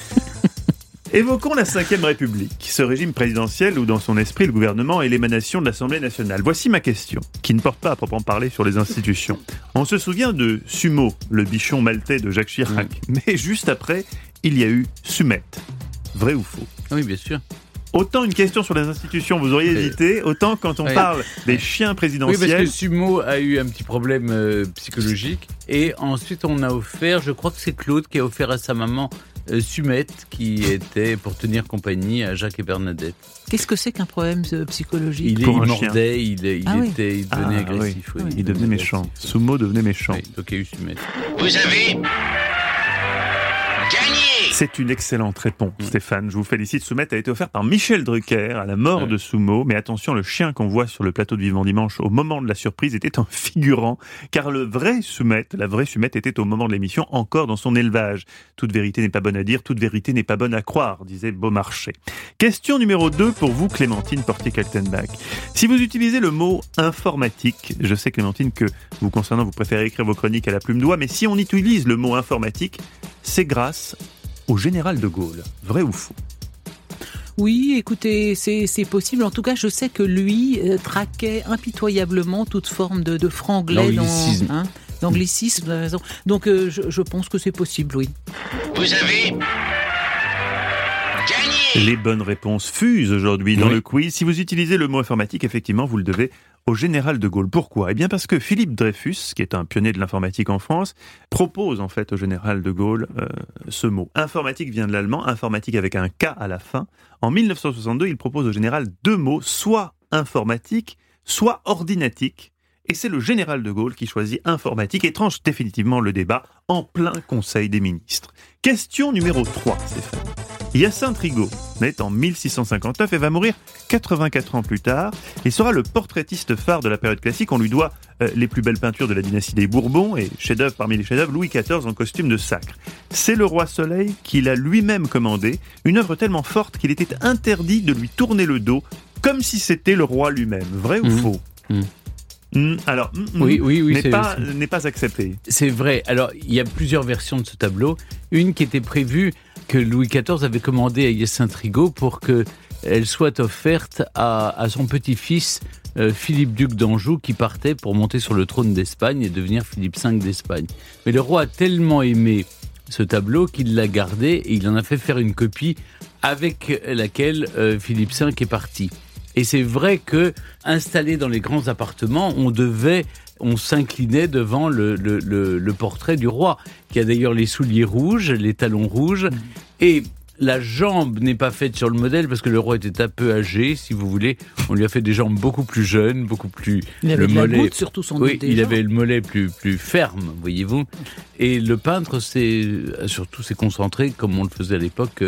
[SPEAKER 4] Évoquons la cinquième République, ce régime présidentiel où dans son esprit le gouvernement est l'émanation de l'Assemblée nationale. Voici ma question, qui ne porte pas à proprement parler sur les institutions. On se souvient de Sumo, le bichon maltais de Jacques Chirac, mmh. mais juste après, il y a eu Sumette. Vrai ou faux ?
[SPEAKER 3] Oui, bien sûr.
[SPEAKER 4] Autant une question sur les institutions, vous auriez hésité, autant quand on
[SPEAKER 3] oui.
[SPEAKER 4] parle des chiens présidentiels...
[SPEAKER 3] Oui, parce que Sumo a eu un petit problème euh, psychologique, et ensuite on a offert, je crois que c'est Claude qui a offert à sa maman euh, Sumette, qui était pour tenir compagnie à Jacques et Bernadette.
[SPEAKER 9] Qu'est-ce que c'est qu'un problème euh, psychologique ?
[SPEAKER 3] Il,
[SPEAKER 4] Pour
[SPEAKER 3] il
[SPEAKER 4] un
[SPEAKER 3] mordait,
[SPEAKER 4] chien.
[SPEAKER 3] il, il,
[SPEAKER 9] Ah oui.
[SPEAKER 3] était, il devenait
[SPEAKER 4] Ah,
[SPEAKER 3] agressif.
[SPEAKER 4] oui.
[SPEAKER 3] Oui.
[SPEAKER 4] Il devenait méchant.
[SPEAKER 3] agressif.
[SPEAKER 4] Sumo devenait méchant.
[SPEAKER 3] Oui, donc il y a eu Sumette.
[SPEAKER 11] Vous avez gagné.
[SPEAKER 4] C'est une excellente réponse, Stéphane. Je vous félicite. Soumette a été offert par Michel Drucker à la mort ouais. de Sumo. Mais attention, le chien qu'on voit sur le plateau de Vivant Dimanche au moment de la surprise était un figurant. Car le vrai Soumette, la vraie Soumette était au moment de l'émission encore dans son élevage. Toute vérité n'est pas bonne à dire, toute vérité n'est pas bonne à croire, disait Beaumarchais. Question numéro deux pour vous, Clémentine Portier-Kaltenbach. Si vous utilisez le mot informatique, je sais, Clémentine, que vous concernant, vous préférez écrire vos chroniques à la plume d'oie, mais si on utilise le mot informatique, c'est grâce au général de Gaulle. Vrai ou faux ?
[SPEAKER 9] Oui, écoutez, c'est, c'est possible. En tout cas, je sais que lui euh, traquait impitoyablement toute forme de, de franglais dans, hein, d'anglicisme. Vous avez raison. Donc, euh, je, je pense que c'est possible, oui.
[SPEAKER 11] Vous avez gagné.
[SPEAKER 4] Les bonnes réponses fusent aujourd'hui dans
[SPEAKER 3] oui.
[SPEAKER 4] le quiz. Si vous utilisez le mot informatique, effectivement, vous le devez au général de Gaulle. Pourquoi ? Eh bien parce que Philippe Dreyfus, qui est un pionnier de l'informatique en France, propose en fait au général de Gaulle euh, ce mot. Informatique vient de l'allemand, informatique avec un K à la fin. En dix-neuf cent soixante-deux, il propose au général deux mots, soit informatique, soit ordinatique. Et c'est le général de Gaulle qui choisit informatique et tranche définitivement le débat en plein Conseil des ministres. Question numéro trois, Stéphane. Hyacinthe Rigaud naît en mille six cent cinquante-neuf et va mourir quatre-vingt-quatre ans plus tard. Il sera le portraitiste phare de la période classique. On lui doit euh, les plus belles peintures de la dynastie des Bourbons et chef-d'œuvre parmi les chefs-d'œuvre, Louis quatorze en costume de sacre. C'est le roi Soleil qui l'a lui-même commandé, une œuvre tellement forte qu'il était interdit de lui tourner le dos comme si c'était le roi lui-même. Vrai ou mmh. faux ? mmh. Mmh, alors, mmh,
[SPEAKER 3] oui, oui, oui,
[SPEAKER 4] n'est,
[SPEAKER 3] c'est,
[SPEAKER 4] pas,
[SPEAKER 3] c'est...
[SPEAKER 4] n'est pas accepté.
[SPEAKER 3] C'est vrai. Alors, il y a plusieurs versions de ce tableau. Une qui était prévue que Louis quatorze avait commandé à Hyacinthe Rigaud pour qu'elle soit offerte à, à son petit-fils euh, Philippe duc d'Anjou qui partait pour monter sur le trône d'Espagne et devenir Philippe cinq d'Espagne. Mais le roi a tellement aimé ce tableau qu'il l'a gardé et il en a fait faire une copie avec laquelle euh, Philippe cinq est parti. Et c'est vrai que, installé dans les grands appartements, on devait, on s'inclinait devant le, le, le, le portrait du roi, qui a d'ailleurs les souliers rouges, les talons rouges, mmh. et la jambe n'est pas faite sur le modèle parce que le roi était un peu âgé, si vous voulez. On lui a fait des jambes beaucoup plus jeunes, beaucoup plus...
[SPEAKER 9] Il avait
[SPEAKER 3] le
[SPEAKER 9] de
[SPEAKER 3] mollet,
[SPEAKER 9] la goutte, surtout sans doute.
[SPEAKER 3] Oui, il avait le mollet plus, plus ferme, voyez-vous. Et le peintre s'est, surtout s'est concentré, comme on le faisait à l'époque,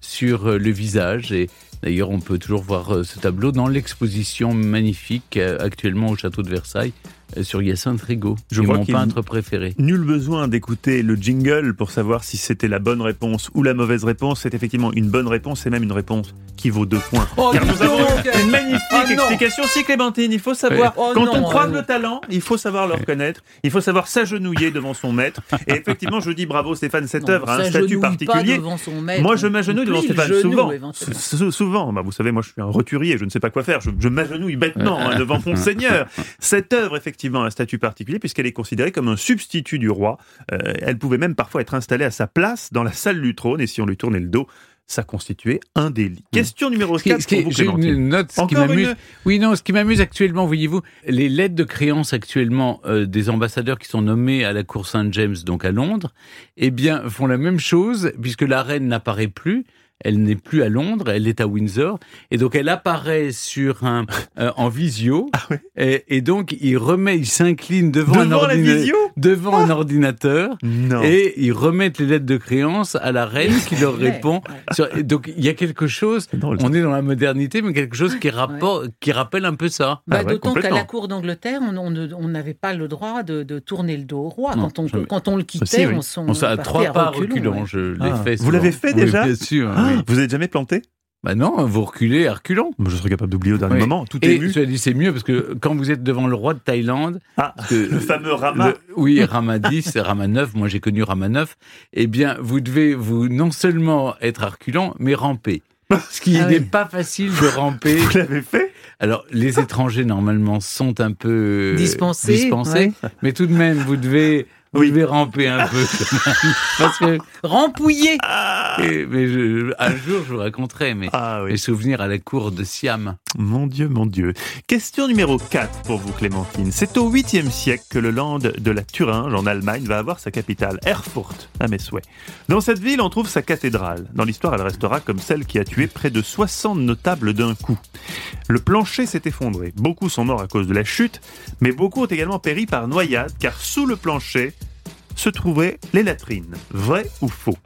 [SPEAKER 3] sur le visage. Et d'ailleurs, on peut toujours voir ce tableau dans l'exposition magnifique actuellement au château de Versailles, sur Hyacinthe Rigaud, qui est mon peintre préféré.
[SPEAKER 4] Nul besoin d'écouter le jingle pour savoir si c'était la bonne réponse ou la mauvaise réponse. C'est effectivement une bonne réponse, c'est même une réponse qui vaut deux points.
[SPEAKER 9] Oh,
[SPEAKER 4] Car nous avons
[SPEAKER 9] donc
[SPEAKER 4] une magnifique
[SPEAKER 9] oh,
[SPEAKER 4] explication. Si, Clémentine, il faut savoir,
[SPEAKER 9] oh,
[SPEAKER 4] quand
[SPEAKER 9] non,
[SPEAKER 4] on croise
[SPEAKER 9] oh,
[SPEAKER 4] le talent, il faut savoir le reconnaître, il faut savoir s'agenouiller devant son maître. Et effectivement, je dis bravo Stéphane, cette non, œuvre a un statut particulier.
[SPEAKER 9] Maître,
[SPEAKER 4] moi, je m'agenouille devant Stéphane, souvent.
[SPEAKER 9] Éventuellement.
[SPEAKER 4] Souvent, bah, vous savez, moi je suis un roturier, je ne sais pas quoi faire, je, je m'agenouille bêtement hein, devant mon Seigneur. Cette œuvre, effectivement, a un statut particulier puisqu'elle est considérée comme un substitut du roi. Euh, elle pouvait même parfois être installée à sa place dans la salle du trône, et si on lui tournait le dos, ça constituait un délit. Question numéro quatre pour vous, Clémentine.
[SPEAKER 3] J'ai une note, ce qui m'amuse. Une... Oui, non, ce qui m'amuse actuellement, voyez-vous, les lettres de créance actuellement euh, des ambassadeurs qui sont nommés à la cour Saint-James, donc à Londres, eh bien, font la même chose, puisque la reine n'apparaît plus. Elle n'est plus à Londres, elle est à Windsor, et donc elle apparaît sur un euh, en visio,
[SPEAKER 4] ah ouais.
[SPEAKER 3] et, et donc il remet, il s'incline devant, devant, un, ordina- devant ah. un ordinateur,
[SPEAKER 4] non.
[SPEAKER 3] et ils remettent les lettres de créance à la reine qui leur répond. Sur, donc il y a quelque chose, drôle, on est dans la modernité, mais quelque chose qui, rapport, ouais. qui rappelle un peu ça.
[SPEAKER 9] Bah, ah ouais, d'autant qu'à la cour d'Angleterre, on n'avait pas le droit de, de tourner le dos au roi. Non, quand, on, je... quand on le quittait, aussi, oui. on s'en
[SPEAKER 3] on, on, à trois pas reculons. Ouais. Je l'ai
[SPEAKER 4] ah.
[SPEAKER 3] fait.
[SPEAKER 4] Vous l'avez fait déjà?
[SPEAKER 3] Oui, bien sûr.
[SPEAKER 4] Ah. Oui. Vous n'êtes jamais planté?
[SPEAKER 3] Bah non, vous reculez à reculons.
[SPEAKER 4] Je serais capable d'oublier au dernier oui. moment. Tout
[SPEAKER 3] et
[SPEAKER 4] ému.
[SPEAKER 3] Et dit c'est mieux parce que quand vous êtes devant le roi de Thaïlande,
[SPEAKER 4] ah, le fameux Rama.
[SPEAKER 3] Le, oui, Rama dix, Rama neuf. Moi, j'ai connu Rama neuf. Eh bien, vous devez vous non seulement être à reculons, mais ramper. Ce qui ah n'est oui. pas facile de ramper.
[SPEAKER 4] Vous l'avez fait?
[SPEAKER 3] Alors, les étrangers normalement sont un peu
[SPEAKER 9] dispensés,
[SPEAKER 3] dispensés
[SPEAKER 9] ouais.
[SPEAKER 3] mais tout de même, vous devez. Vous oui. devez ramper un peu. Parce que...
[SPEAKER 9] Rampouiller
[SPEAKER 3] ah. mais je, un jour, je vous raconterai mes, ah, oui. mes souvenirs à la cour de Siam.
[SPEAKER 4] Mon Dieu, mon Dieu. Question numéro quatre pour vous, Clémentine. C'est au huitième siècle que le land de la Thuringe, en Allemagne, va avoir sa capitale, Erfurt, à mes souhaits. Dans cette ville, on trouve sa cathédrale. Dans l'histoire, elle restera comme celle qui a tué près de soixante notables d'un coup. Le plancher s'est effondré. Beaucoup sont morts à cause de la chute, mais beaucoup ont également péri par noyade, car sous le plancher se trouvaient les latrines. Vrai ou faux?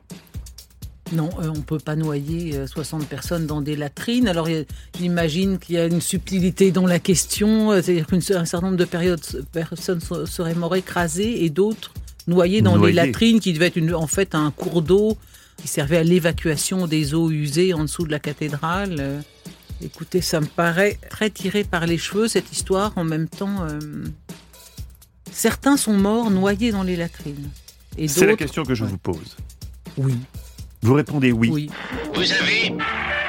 [SPEAKER 9] Non, euh, on ne peut pas noyer euh, soixante personnes dans des latrines. Alors, y a, j'imagine qu'il y a une subtilité dans la question. Euh, c'est-à-dire qu'un certain nombre de périodes, personnes seraient mortes écrasées et d'autres noyées dans Noyé. les latrines qui devaient être une, en fait un cours d'eau qui servait à l'évacuation des eaux usées en dessous de la cathédrale. Euh, écoutez, ça me paraît très tiré par les cheveux, cette histoire. En même temps... Euh, certains sont morts noyés dans les latrines. Et
[SPEAKER 4] c'est la question que je ouais. vous pose.
[SPEAKER 9] Oui.
[SPEAKER 4] Vous répondez oui.
[SPEAKER 9] Oui.
[SPEAKER 11] Vous avez gagné.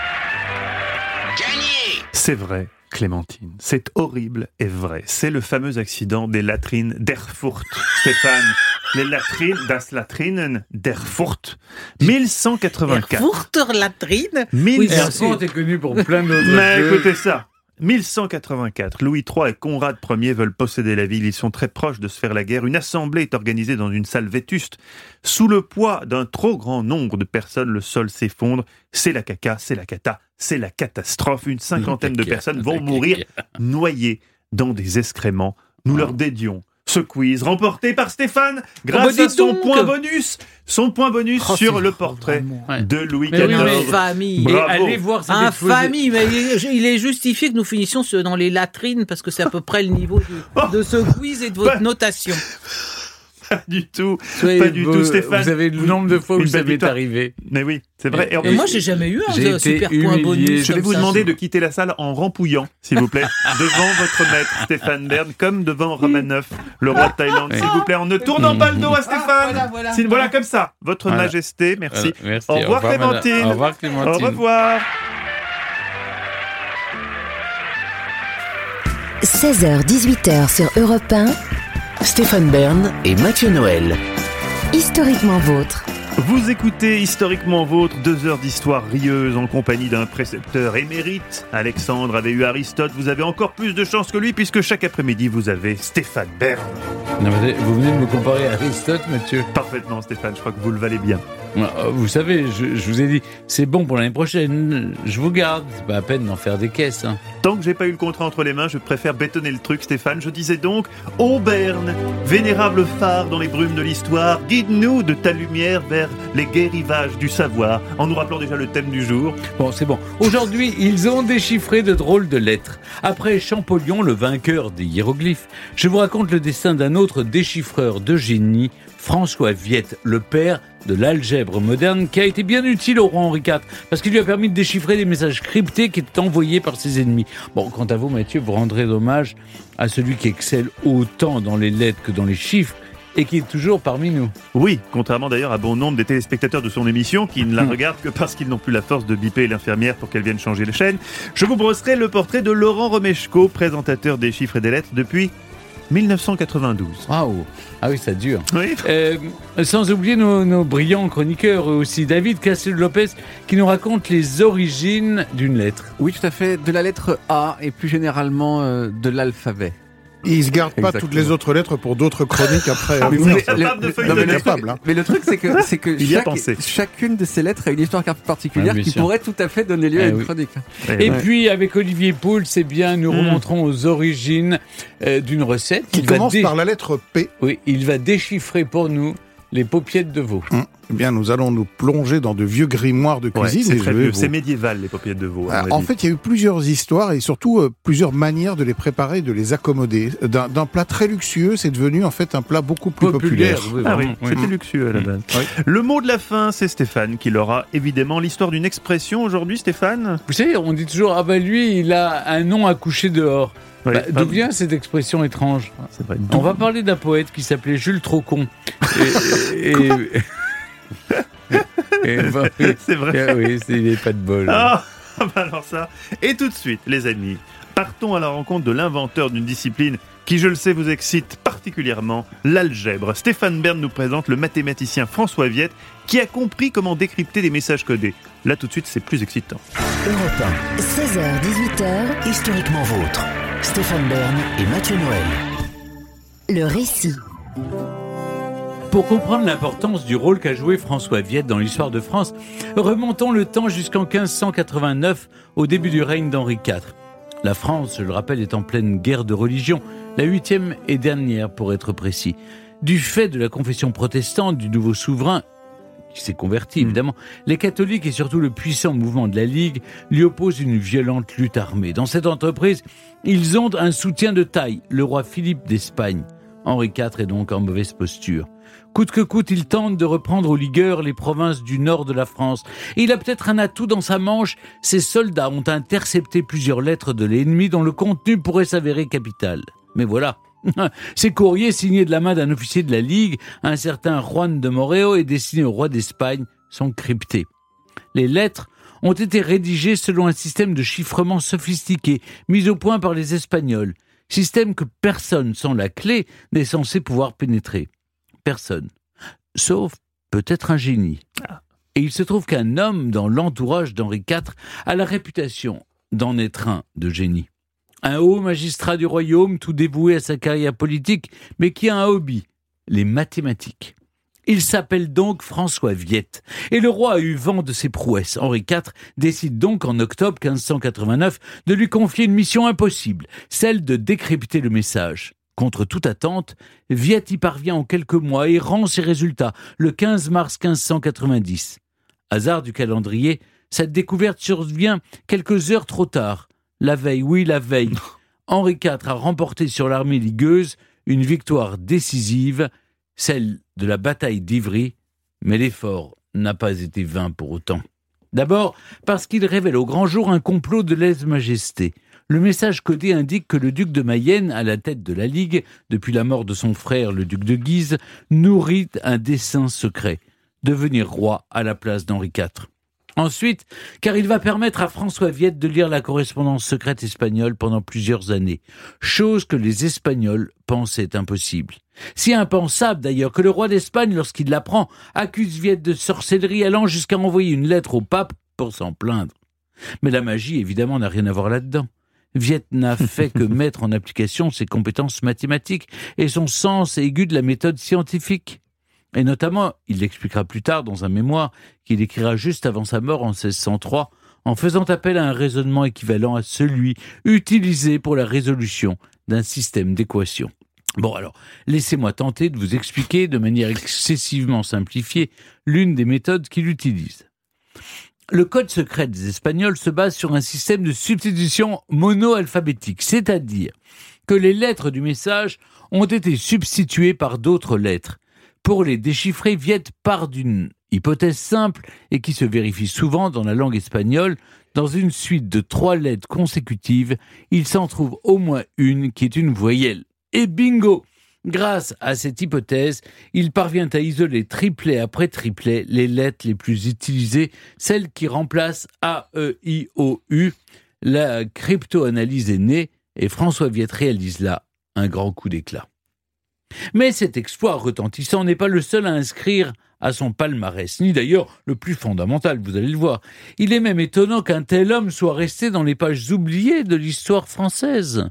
[SPEAKER 4] C'est vrai, Clémentine. C'est horrible et vrai. C'est le fameux accident des latrines d'Erfurt. Stéphane, les latrines, das Latrinen d'Erfurt. mille cent quatre-vingt-quatre.
[SPEAKER 9] Erfurter Latrine
[SPEAKER 3] oui, Erfurt est connu pour plein d'autres
[SPEAKER 4] Mais jeux. Écoutez ça. mille cent quatre-vingt-quatre, Louis trois et Conrad Ier veulent posséder la ville. Ils sont très proches de se faire la guerre. Une assemblée est organisée dans une salle vétuste. Sous le poids d'un trop grand nombre de personnes, le sol s'effondre. C'est la caca, c'est la cata, c'est la catastrophe. Une cinquantaine de personnes vont mourir noyées dans des excréments. Nous leur dédions ce quiz remporté par Stéphane grâce oh, bah, à son donc. point bonus. Son point bonus oh, sur le portrait ouais. de Louis quatorze.
[SPEAKER 9] Mais famille.
[SPEAKER 3] Bravo. Allez voir cette
[SPEAKER 9] infamie. Mais il est justifié que nous finissions dans les latrines parce que c'est à peu près le niveau de, de ce quiz et de votre notation.
[SPEAKER 4] Pas du tout,
[SPEAKER 3] Soyez
[SPEAKER 4] pas du
[SPEAKER 3] beau,
[SPEAKER 4] tout, Stéphane.
[SPEAKER 3] Vous avez le nombre de fois où ça m'est arrivé.
[SPEAKER 4] Mais oui, c'est vrai.
[SPEAKER 9] Et, et, et moi, j'ai jamais eu un de super point bonus.
[SPEAKER 4] Je vais vous ça, demander ça. de quitter la salle en rampouillant, s'il vous plaît, devant votre maître Stéphane Bern, comme devant Rama neuf, le roi de Thaïlande, s'il vous plaît, en ne tournant pas le dos à Stéphane. Ah, voilà, voilà, voilà. voilà comme ça, votre voilà. Majesté, merci.
[SPEAKER 3] Voilà, merci.
[SPEAKER 4] Au revoir, Au revoir Clémentine.
[SPEAKER 3] Au revoir Clémentine.
[SPEAKER 4] Au revoir.
[SPEAKER 1] seize heures dix-huit heures sur Europe un.
[SPEAKER 2] Stéphane Bern et Mathieu Noël.
[SPEAKER 1] Historiquement vôtre.
[SPEAKER 4] Vous écoutez Historiquement Vôtre, deux heures d'histoire rieuse en compagnie d'un précepteur émérite. Alexandre avait eu Aristote, vous avez encore plus de chance que lui puisque chaque après-midi vous avez Stéphane Bern.
[SPEAKER 3] Non, mais vous venez de me comparer à Aristote, Mathieu.
[SPEAKER 4] Parfaitement Stéphane, je crois que vous le valez bien.
[SPEAKER 3] Vous savez, je, je vous ai dit, c'est bon pour l'année prochaine, je vous garde, c'est pas à peine d'en faire des caisses. Hein.
[SPEAKER 4] Tant que j'ai pas eu le contrat entre les mains, je préfère bétonner le truc Stéphane. Je disais donc, ô Berne, vénérable phare dans les brumes de l'histoire, guide-nous de ta lumière vers les gais rivages du savoir, en nous rappelant déjà le thème du jour.
[SPEAKER 3] Bon, c'est bon. Aujourd'hui, ils ont déchiffré de drôles de lettres. Après Champollion, le vainqueur des hiéroglyphes, je vous raconte le destin d'un autre déchiffreur de génie, François Viette, le père de l'algèbre moderne, qui a été bien utile au roi Henri quatre, parce qu'il lui a permis de déchiffrer des messages cryptés qui étaient envoyés par ses ennemis. Bon, quant à vous, Mathieu, vous rendrez hommage à celui qui excelle autant dans les lettres que dans les chiffres, et qui est toujours parmi nous.
[SPEAKER 4] Oui, contrairement d'ailleurs à bon nombre des téléspectateurs de son émission qui ne la regardent que parce qu'ils n'ont plus la force de biper l'infirmière pour qu'elle vienne changer les chaînes. Je vous brosserai le portrait de Laurent Romeshko, présentateur des chiffres et des lettres depuis dix-neuf cent quatre-vingt-douze.
[SPEAKER 3] Waouh. Ah oui, ça dure.
[SPEAKER 4] Oui.
[SPEAKER 3] Euh, sans oublier nos, nos brillants chroniqueurs aussi, David Castel-Lopez, qui nous raconte les origines d'une lettre.
[SPEAKER 10] Oui, tout à fait, de la lettre A et plus généralement euh, de l'alphabet.
[SPEAKER 5] Il se garde pas
[SPEAKER 10] Exactement.
[SPEAKER 5] toutes les autres lettres pour d'autres chroniques après.
[SPEAKER 4] Ah,
[SPEAKER 5] hein.
[SPEAKER 4] mais
[SPEAKER 5] Non,
[SPEAKER 4] vous êtes
[SPEAKER 5] ça-
[SPEAKER 4] capable de
[SPEAKER 5] non,
[SPEAKER 4] feuilletonner.
[SPEAKER 5] mais
[SPEAKER 10] mais, le
[SPEAKER 5] capable,
[SPEAKER 10] truc,
[SPEAKER 5] hein.
[SPEAKER 10] mais le truc, c'est que, c'est que
[SPEAKER 4] Il y a
[SPEAKER 10] chaque-
[SPEAKER 4] pensé.
[SPEAKER 10] chacune de ces lettres a une histoire particulière
[SPEAKER 3] Ah, bien
[SPEAKER 10] qui
[SPEAKER 3] sûr.
[SPEAKER 10] pourrait tout à fait donner lieu
[SPEAKER 3] Ah,
[SPEAKER 10] à une
[SPEAKER 3] oui.
[SPEAKER 10] chronique.
[SPEAKER 3] Et
[SPEAKER 10] Ouais.
[SPEAKER 3] puis, avec Olivier Pouls, c'est bien, nous
[SPEAKER 4] Mmh.
[SPEAKER 3] remonterons aux origines euh, d'une recette.
[SPEAKER 5] Qui
[SPEAKER 3] Il va
[SPEAKER 5] commence
[SPEAKER 3] dé-
[SPEAKER 5] par la lettre P.
[SPEAKER 3] Oui, il va déchiffrer pour nous les paupiettes de veau.
[SPEAKER 5] Hum. Eh bien, nous allons nous plonger dans de vieux grimoires de
[SPEAKER 4] Ouais,
[SPEAKER 5] cuisine.
[SPEAKER 4] c'est
[SPEAKER 5] et
[SPEAKER 4] très
[SPEAKER 5] je vais
[SPEAKER 4] vieux,
[SPEAKER 5] vous-
[SPEAKER 4] c'est médiéval les paupiètes de veau. à
[SPEAKER 5] Ah,
[SPEAKER 4] mon
[SPEAKER 5] en
[SPEAKER 4] avis.
[SPEAKER 5] fait, il y a eu plusieurs histoires et surtout euh, plusieurs manières de les préparer et de les accommoder. D'un, d'un plat très luxueux, c'est devenu en fait un plat beaucoup plus populaire.
[SPEAKER 3] oui,
[SPEAKER 4] Ah oui,
[SPEAKER 3] vraiment, oui.
[SPEAKER 4] c'était luxueux à la base. Le mot de la fin, c'est Stéphane qui l'aura évidemment. L'histoire d'une expression aujourd'hui, Stéphane.
[SPEAKER 3] Vous savez, on dit toujours, ah ben lui, il a un nom à coucher dehors.
[SPEAKER 4] Ouais,
[SPEAKER 3] Bah,
[SPEAKER 4] ah,
[SPEAKER 3] d'où vient cette expression étrange?
[SPEAKER 4] c'est vrai.
[SPEAKER 3] On va parler d'un poète qui s'appelait Jules Trocon. Et, et, et- et- bah, oui,
[SPEAKER 4] C'est vrai.
[SPEAKER 3] ah oui, c'est- il n'est pas de bol.
[SPEAKER 4] Ah, bah alors ça. Et tout de suite, les amis, partons à la rencontre de l'inventeur d'une discipline qui, je le sais, vous excite particulièrement, l'algèbre. Stéphane Bern nous présente le mathématicien François Viette qui a compris comment décrypter des messages codés. Là, tout de suite, c'est plus excitant.
[SPEAKER 2] Europe un,
[SPEAKER 1] seize heures dix-huit heures,
[SPEAKER 2] Historiquement Vôtre. Stéphane Bern et Mathieu Noël.
[SPEAKER 1] le récit.
[SPEAKER 3] Pour comprendre l'importance du rôle qu'a joué François Viette dans l'histoire de France, remontons le temps jusqu'en quinze cent quatre-vingt-neuf, au début du règne d'Henri quatre. La France, je le rappelle, est en pleine guerre de religion, la huitième et dernière pour être précis. Du fait de la confession protestante du nouveau souverain, qui s'est converti évidemment, les catholiques et surtout le puissant mouvement de la Ligue lui opposent une violente lutte armée. Dans cette entreprise, ils ont un soutien de taille, le roi Philippe d'Espagne. Henri quatre est donc en mauvaise posture. Coûte que coûte, il tente de reprendre aux ligueurs les provinces du nord de la France. Et il a peut-être un atout dans sa manche. Ses soldats ont intercepté plusieurs lettres de l'ennemi dont le contenu pourrait s'avérer capital. Mais voilà, ces courriers signés de la main d'un officier de la Ligue, un certain Juan de Moreo et destinés au roi d'Espagne, sont cryptés. Les lettres ont été rédigées selon un système de chiffrement sophistiqué, mis au point par les Espagnols. Système que personne sans la clé n'est censé pouvoir pénétrer. Personne. Sauf peut-être un génie. Et il se trouve qu'un homme dans l'entourage d'Henri quatre a la réputation d'en être un de génie. Un haut magistrat du royaume, tout dévoué à sa carrière politique, mais qui a un hobby, les mathématiques. Il s'appelle donc François Viette. Et le roi a eu vent de ses prouesses. Henri quatre décide donc en octobre quinze cent quatre-vingt-neuf de lui confier une mission impossible, celle de décrypter le message. Contre toute attente, Viette y parvient en quelques mois et rend ses résultats le quinze mars quinze cent quatre-vingt-dix. Hasard du calendrier, cette découverte survient quelques heures trop tard. La veille, oui, la veille. Henri quatre a remporté sur l'armée ligueuse une victoire décisive, celle de la bataille d'Ivry, mais l'effort n'a pas été vain pour autant. D'abord, parce qu'il révèle au grand jour un complot de lèse-majesté. Le message codé indique que le duc de Mayenne, à la tête de la Ligue, depuis la mort de son frère le duc de Guise, nourrit un dessein secret, devenir roi à la place d'Henri quatre. Ensuite, car il va permettre à François Viète de lire la correspondance secrète espagnole pendant plusieurs années, chose que les Espagnols pensaient impossible. Si impensable d'ailleurs que le roi d'Espagne, lorsqu'il l'apprend, accuse Viète de sorcellerie, allant jusqu'à envoyer une lettre au pape pour s'en plaindre. Mais la magie, évidemment, n'a rien à voir là-dedans. Viète n'a fait que mettre en application ses compétences mathématiques et son sens aigu de la méthode scientifique. Et notamment, il l'expliquera plus tard dans un mémoire qu'il écrira juste avant sa mort en seize cent trois, en faisant appel à un raisonnement équivalent à celui utilisé pour la résolution d'un système d'équations. Bon alors, laissez-moi tenter de vous expliquer de manière excessivement simplifiée l'une des méthodes qu'il utilise. Le code secret des Espagnols se base sur un système de substitution mono-alphabétique, c'est-à-dire que les lettres du message ont été substituées par d'autres lettres. Pour les déchiffrer, Viète part d'une hypothèse simple et qui se vérifie souvent dans la langue espagnole. Dans une suite de trois lettres consécutives, il s'en trouve au moins une qui est une voyelle. Et bingo! Grâce à cette hypothèse, il parvient à isoler triplet après triplet les lettres les plus utilisées, celles qui remplacent A, E, I, O, U. La crypto-analyse est née et François Viète réalise là un grand coup d'éclat. Mais cet exploit retentissant n'est pas le seul à inscrire à son palmarès, ni d'ailleurs le plus fondamental, vous allez le voir. Il est même étonnant qu'un tel homme soit resté dans les pages oubliées de l'histoire française.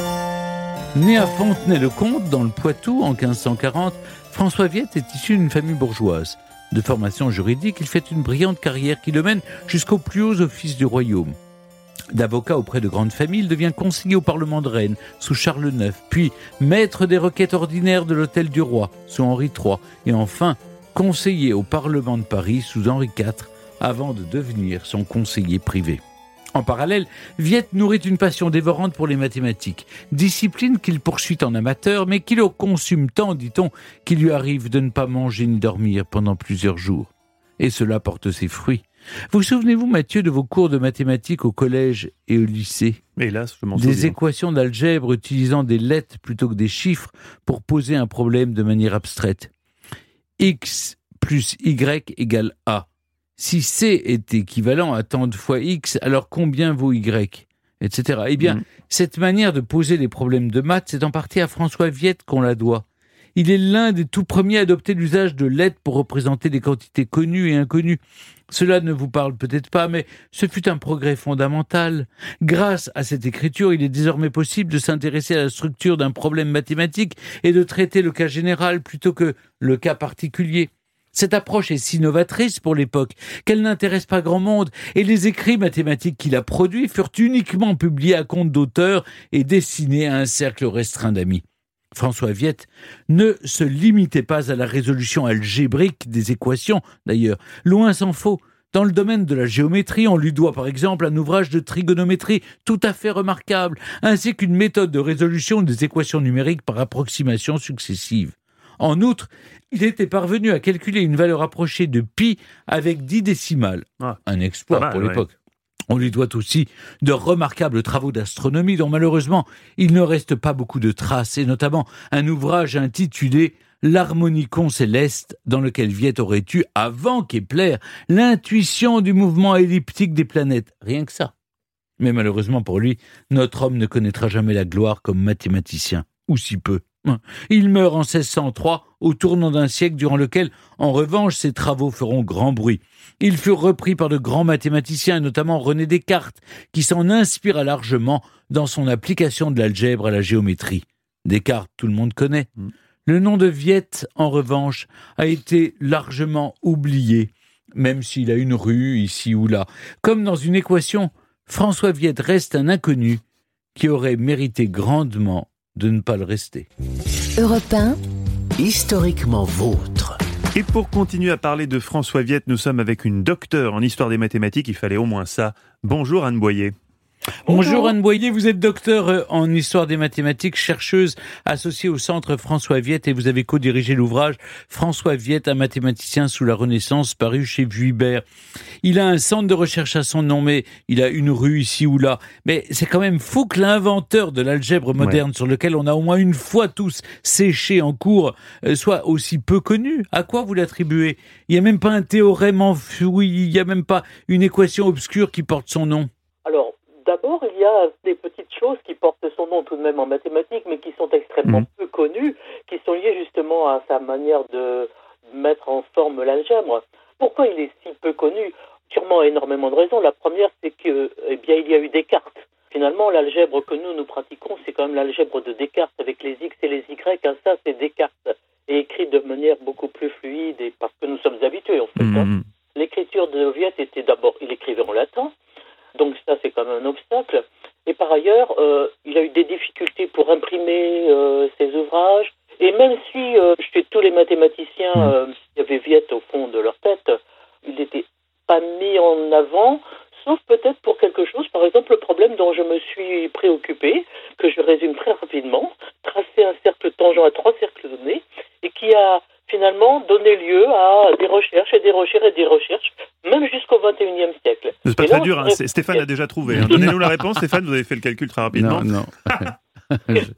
[SPEAKER 3] Né à Fontenay-le-Comte, dans le Poitou, en quinze cent quarante, François Viète est issu d'une famille bourgeoise. De formation juridique, il fait une brillante carrière qui le mène jusqu'aux plus hauts offices du royaume. D'avocat auprès de grandes familles, il devient conseiller au Parlement de Rennes, sous Charles neuf, puis maître des requêtes ordinaires de l'Hôtel du Roi, sous Henri trois, et enfin conseiller au Parlement de Paris, sous Henri quatre, avant de devenir son conseiller privé. En parallèle, Viète nourrit une passion dévorante pour les mathématiques, discipline qu'il poursuit en amateur, mais qui le consume tant, dit-on, qu'il lui arrive de ne pas manger ni dormir pendant plusieurs jours. Et cela porte ses fruits. Vous souvenez-vous, Mathieu, de vos cours de mathématiques au collège et au lycée ?
[SPEAKER 4] Hélas, je m'en
[SPEAKER 3] souviens. Des
[SPEAKER 4] souviens.
[SPEAKER 3] équations d'algèbre utilisant des lettres plutôt que des chiffres pour poser un problème de manière abstraite. X plus Y égale A. Si C est équivalent à tant de fois X, alors combien vaut Y ? Etc. Eh bien, mmh. cette manière de poser les problèmes de maths, c'est en partie à François Viète qu'on la doit. Il est l'un des tout premiers à adopter l'usage de lettres pour représenter des quantités connues et inconnues. Cela ne vous parle peut-être pas, mais ce fut un progrès fondamental. Grâce à cette écriture, il est désormais possible de s'intéresser à la structure d'un problème mathématique et de traiter le cas général plutôt que le cas particulier. Cette approche est si novatrice pour l'époque qu'elle n'intéresse pas grand monde et les écrits mathématiques qu'il a produits furent uniquement publiés à compte d'auteur et destinés à un cercle restreint d'amis. François Viète ne se limitait pas à la résolution algébrique des équations, d'ailleurs, loin s'en faut. Dans le domaine de la géométrie, on lui doit par exemple un ouvrage de trigonométrie tout à fait remarquable, ainsi qu'une méthode de résolution des équations numériques par approximation successive. En outre, il était parvenu à calculer une valeur approchée de pi avec dix décimales. Ah, un exploit mal, pour l'époque. Ouais. On lui doit aussi de remarquables travaux d'astronomie dont malheureusement il ne reste pas beaucoup de traces, et notamment un ouvrage intitulé « L'harmonicon céleste » dans lequel Viète aurait eu, avant Kepler, l'intuition du mouvement elliptique des planètes. Rien que ça. Mais malheureusement pour lui, notre homme ne connaîtra jamais la gloire comme mathématicien, ou si peu. Il meurt en seize cent trois, au tournant d'un siècle durant lequel, en revanche, ses travaux feront grand bruit. Ils furent repris par de grands mathématiciens, notamment René Descartes, qui s'en inspira largement dans son application de l'algèbre à la géométrie. Descartes, tout le monde connaît. Mm. Le nom de Viète, en revanche, a été largement oublié, même s'il a une rue ici ou là. Comme dans une équation, François Viète reste un inconnu qui aurait mérité grandement de ne pas le rester.
[SPEAKER 1] Europe un,
[SPEAKER 2] historiquement vôtre.
[SPEAKER 4] Et pour continuer à parler de François Viète, nous sommes avec une docteure en histoire des mathématiques, il fallait au moins ça. Bonjour Anne Boyer.
[SPEAKER 3] Bonjour Anne Boyer, vous êtes docteur en histoire des mathématiques, chercheuse associée au centre François Viette et vous avez co-dirigé l'ouvrage François Viette, un mathématicien sous la Renaissance, paru chez Vuibert. Il a un centre de recherche à son nom, mais il a une rue ici ou là. Mais c'est quand même fou que l'inventeur de l'algèbre moderne, ouais. sur lequel on a au moins une fois tous séché en cours, soit aussi peu connu. À quoi vous l'attribuez ? Il n'y a même pas un théorème enfoui, il n'y a même pas une équation obscure qui porte son nom.
[SPEAKER 12] Alors, d'abord, il y a des petites choses qui portent son nom tout de même en mathématiques, mais qui sont extrêmement mmh. peu connues, qui sont liées justement à sa manière de mettre en forme l'algèbre. Pourquoi il est si peu connu ? Sûrement énormément de raisons. La première, c'est que, eh bien, il y a eu Descartes. Finalement, l'algèbre que nous, nous pratiquons, c'est quand même l'algèbre de Descartes avec les X et les Y. Hein, ça, c'est Descartes. Et écrit de manière beaucoup plus fluide, et parce que nous sommes habitués, en fait. Mmh. Hein. L'écriture de Viette était d'abord, il écrivait en latin. Donc ça, c'est quand même un obstacle. Et par ailleurs, euh, il a eu des difficultés pour imprimer euh, ses ouvrages. Et même si euh, chez tous les mathématiciens, euh, il y avait Viette au fond de leur tête, il n'était pas mis en avant, sauf peut-être pour quelque chose. Par exemple, le problème dont je me suis préoccupé, que je résume très rapidement, tracer un cercle tangent à trois cercles donnés, et qui a finalement donné lieu à des recherches et des recherches et des recherches, même jusqu'au vingt et unième siècle.
[SPEAKER 4] C'est pas et très là, dur, hein. Stéphane a déjà trouvé. Hein. Donnez-nous la réponse, Stéphane, vous avez fait le calcul très rapidement.
[SPEAKER 3] Non, non.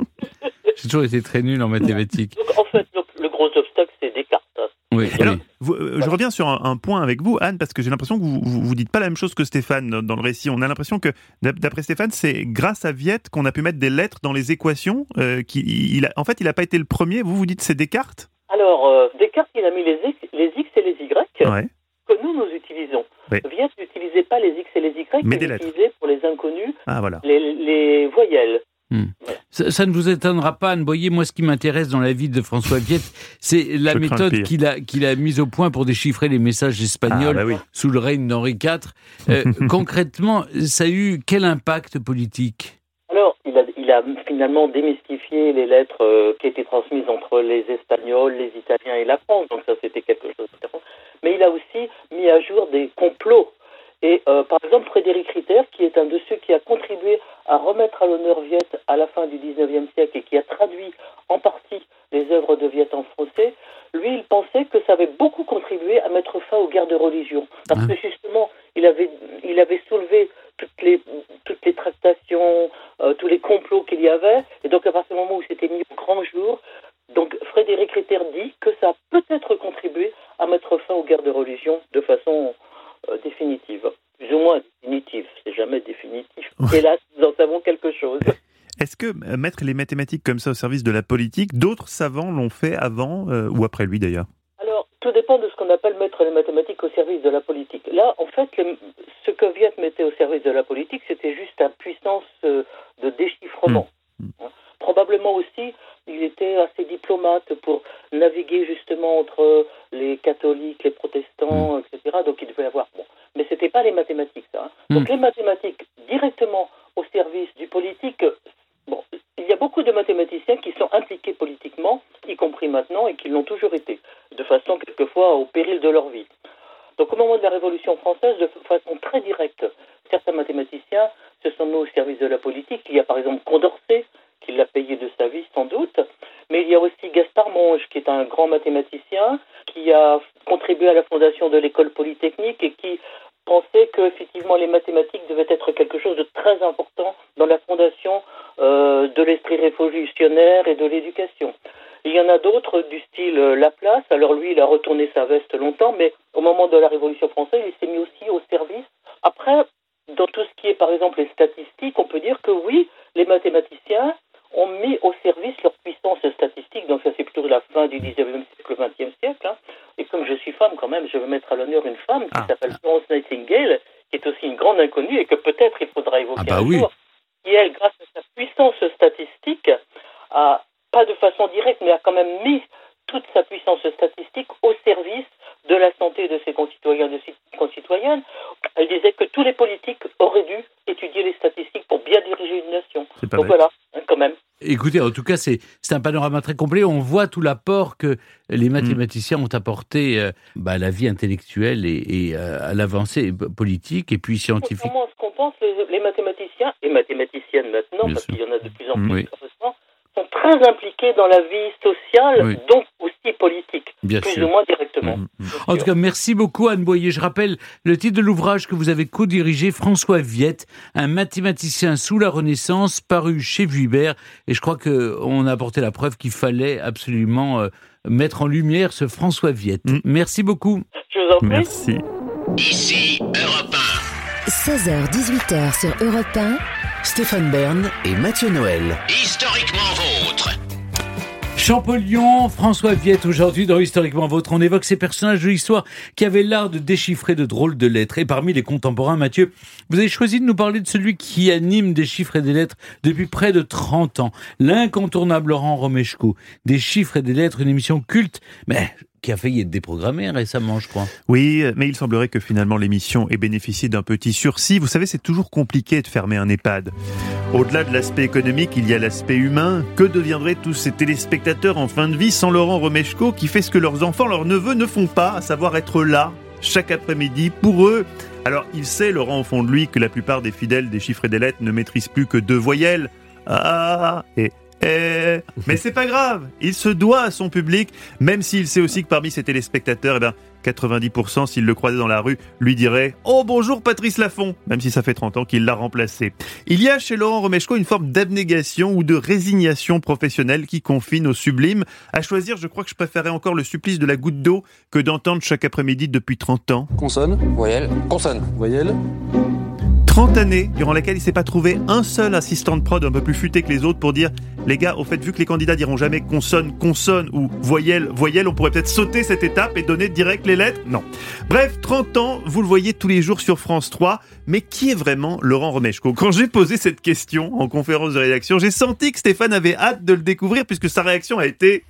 [SPEAKER 3] J'ai toujours été très nul en mathématiques.
[SPEAKER 12] Donc, en fait, le, le gros obstacle, c'est Descartes.
[SPEAKER 3] Oui.
[SPEAKER 4] Alors, vous, euh, je reviens sur un, un point avec vous, Anne, parce que j'ai l'impression que vous, vous, vous dites pas la même chose que Stéphane dans, dans le récit. On a l'impression que, d'après Stéphane, c'est grâce à Viette qu'on a pu mettre des lettres dans les équations. Euh, qui, il a, en fait, il n'a pas été le premier. Vous, vous dites c'est Descartes ?
[SPEAKER 12] Alors, euh, Descartes, il a mis les X, les X et les Y
[SPEAKER 4] ouais.
[SPEAKER 12] que nous, nous utilisons.
[SPEAKER 4] Oui.
[SPEAKER 12] Viette n'utilisait pas les X et les Y,
[SPEAKER 4] mais
[SPEAKER 12] il utilisait pour les inconnus
[SPEAKER 4] ah, voilà.
[SPEAKER 12] les, les voyelles.
[SPEAKER 3] Hmm. Ça, ça ne vous étonnera pas, Anne Boyer. Moi, ce qui m'intéresse dans la vie de François Viette, c'est la méthode qu'il a, qu'il a mise au point pour déchiffrer les messages espagnols ah, bah oui. sous le règne d'Henri quatre. Euh, concrètement, ça a eu quel impact politique ?
[SPEAKER 12] Alors, il a, il a finalement démystifié les lettres euh, qui étaient transmises entre les Espagnols, les Italiens et la France. Donc ça, c'était quelque chose de différent. Mais il a aussi mis à jour des complots. Et euh, par exemple, Frédéric Ritter, qui est un de ceux qui a contribué à remettre à l'honneur Viette à la fin du dix-neuvième siècle et qui a traduit en partie les œuvres de Viette en français, lui, il pensait que ça avait beaucoup contribué à mettre fin aux guerres de religion. Parce que justement, il avait, il avait soulevé toutes les, toutes les tractations, euh, tous les complots qu'il y avait. Et donc, à partir du moment où c'était mis au grand jour, donc Frédéric Ritter dit que ça a peut-être contribué à mettre fin aux guerres de religion de façon euh, définitive. Plus ou moins définitive, c'est jamais définitif. Et là, nous en savons quelque chose.
[SPEAKER 4] Est-ce que euh, mettre les mathématiques comme ça au service de la politique, d'autres savants l'ont fait avant euh, ou après lui d'ailleurs ?
[SPEAKER 12] Alors, tout dépend de ce qu'on appelle mettre les mathématiques au service de la politique. Là, en fait, le, ce que Viette mettait au service de la politique, c'était juste une puissance euh, de déchiffrement. Mmh. Hein. Probablement aussi, il était assez diplomate pour naviguer justement entre les catholiques, les protestants, mmh. et cetera. Donc, il devait avoir... Bon. Mais ce n'était pas les mathématiques, ça. Hein. Mmh. Donc, les mathématiques directement au service du politique... Bon, il y a beaucoup de mathématiciens qui sont impliqués politiquement, y compris maintenant, et qui l'ont toujours été, de façon quelquefois au péril de leur vie. Donc au moment de la Révolution française, de façon très directe, certains mathématiciens se sont mis au service de la politique. Il y a par exemple Condorcet, qui l'a payé de sa vie sans doute, mais il y a aussi Gaspard Monge, qui est un grand mathématicien, qui a contribué à la fondation de l'école polytechnique et qui pensait que effectivement les mathématiques devaient être quelque chose de très important dans la fondation euh, de l'esprit révolutionnaire et de l'éducation. Il y en a d'autres du style euh, Laplace. Alors lui, il a retourné sa veste longtemps, mais au moment de la Révolution française, il s'est mis aussi au service. Après, dans tout ce qui est par exemple les statistiques, on peut dire que oui, les mathématiciens ont mis au service leur puissance statistique. Donc ça, c'est plutôt la fin du dix-neuvième siècle, le vingtième siècle. Hein. Et comme je suis femme quand même, je veux mettre à l'honneur une femme qui ah. s'appelle Florence Nightingale, qui est aussi une grande inconnue et que peut-être il faudra évoquer ah bah un oui. jour, qui elle, grâce à sa puissance statistique, a, pas de façon directe, mais a quand même mis toute sa puissance statistique au service de la santé de ses concitoyens et de ses concitoyennes. Elle disait que tous les politiques auraient dû étudier les statistiques pour bien diriger une nation. Donc bête. Voilà, hein, quand même.
[SPEAKER 3] Écoutez, en tout cas, c'est, c'est un panorama très complet. On voit tout l'apport que les mathématiciens mmh. ont apporté euh, bah, à la vie intellectuelle et, et euh, à l'avancée politique et puis scientifique.
[SPEAKER 12] Comment ce qu'on pense, les, les mathématiciens mathématiciennes maintenant,
[SPEAKER 3] Bien
[SPEAKER 12] parce
[SPEAKER 3] sûr.
[SPEAKER 12] qu'il y en a de plus en plus,
[SPEAKER 3] Oui.
[SPEAKER 12] heureusement, sont très impliquées dans la vie sociale,
[SPEAKER 3] Oui.
[SPEAKER 12] donc aussi politique,
[SPEAKER 3] Bien
[SPEAKER 12] plus
[SPEAKER 3] sûr.
[SPEAKER 12] ou moins directement.
[SPEAKER 3] Mmh. En tout cas, merci beaucoup Anne Boyer. Je rappelle le titre de l'ouvrage que vous avez co-dirigé, François Viette, un mathématicien sous la Renaissance, paru chez Vuibert. Et je crois qu'on a apporté la preuve qu'il fallait absolument euh, mettre en lumière ce François Viette. Mmh. Merci beaucoup.
[SPEAKER 12] Je vous en prie.
[SPEAKER 4] Merci.
[SPEAKER 11] Ici Europe un.
[SPEAKER 1] seize heures dix-huit heures sur Europe un.
[SPEAKER 2] Stéphane Bern et Mathieu Noël.
[SPEAKER 11] Historiquement vôtre.
[SPEAKER 3] Champollion, François Viette, aujourd'hui dans Historiquement Vôtre, on évoque ces personnages de l'histoire qui avaient l'art de déchiffrer de drôles de lettres. Et parmi les contemporains, Mathieu, vous avez choisi de nous parler de celui qui anime des chiffres et des lettres depuis près de trente ans. L'incontournable Laurent Romeshko. Des chiffres et des lettres, une émission culte, mais qui a failli être déprogrammée récemment, je crois.
[SPEAKER 4] Oui, mais il semblerait que finalement l'émission ait bénéficié d'un petit sursis. Vous savez, c'est toujours compliqué de fermer un EHPAD. Au-delà de l'aspect économique, il y a l'aspect humain. Que deviendraient tous ces téléspectateurs en fin de vie sans Laurent Romeshko qui fait ce que leurs enfants, leurs neveux ne font pas, à savoir être là, chaque après-midi, pour eux. Alors, il sait, Laurent, au fond de lui, que la plupart des fidèles des chiffres et des lettres ne maîtrisent plus que deux voyelles. Ah, et... Eh, mais c'est pas grave, il se doit à son public, même s'il sait aussi que parmi ses téléspectateurs, eh ben, quatre-vingt-dix pour cent, s'il le croisait dans la rue, lui diraient « Oh bonjour Patrice Laffont », même si ça fait trente ans qu'il l'a remplacé. Il y a chez Laurent Romeshko une forme d'abnégation ou de résignation professionnelle qui confine au sublime. À choisir, je crois que je préférais encore le supplice de la goutte d'eau que d'entendre chaque après-midi depuis trente ans.
[SPEAKER 13] Consonne, voyelle, consonne, voyelle.
[SPEAKER 4] trente années durant lesquelles il s'est pas trouvé un seul assistant de prod un peu plus futé que les autres pour dire les gars, au fait, vu que les candidats diront jamais consonne, consonne ou voyelle, voyelle, on pourrait peut-être sauter cette étape et donner direct les lettres. Non. Bref, trente ans, vous le voyez tous les jours sur France trois, mais qui est vraiment Laurent Romeshko ? Quand j'ai posé cette question en conférence de rédaction, j'ai senti que Stéphane avait hâte de le découvrir puisque sa réaction a été...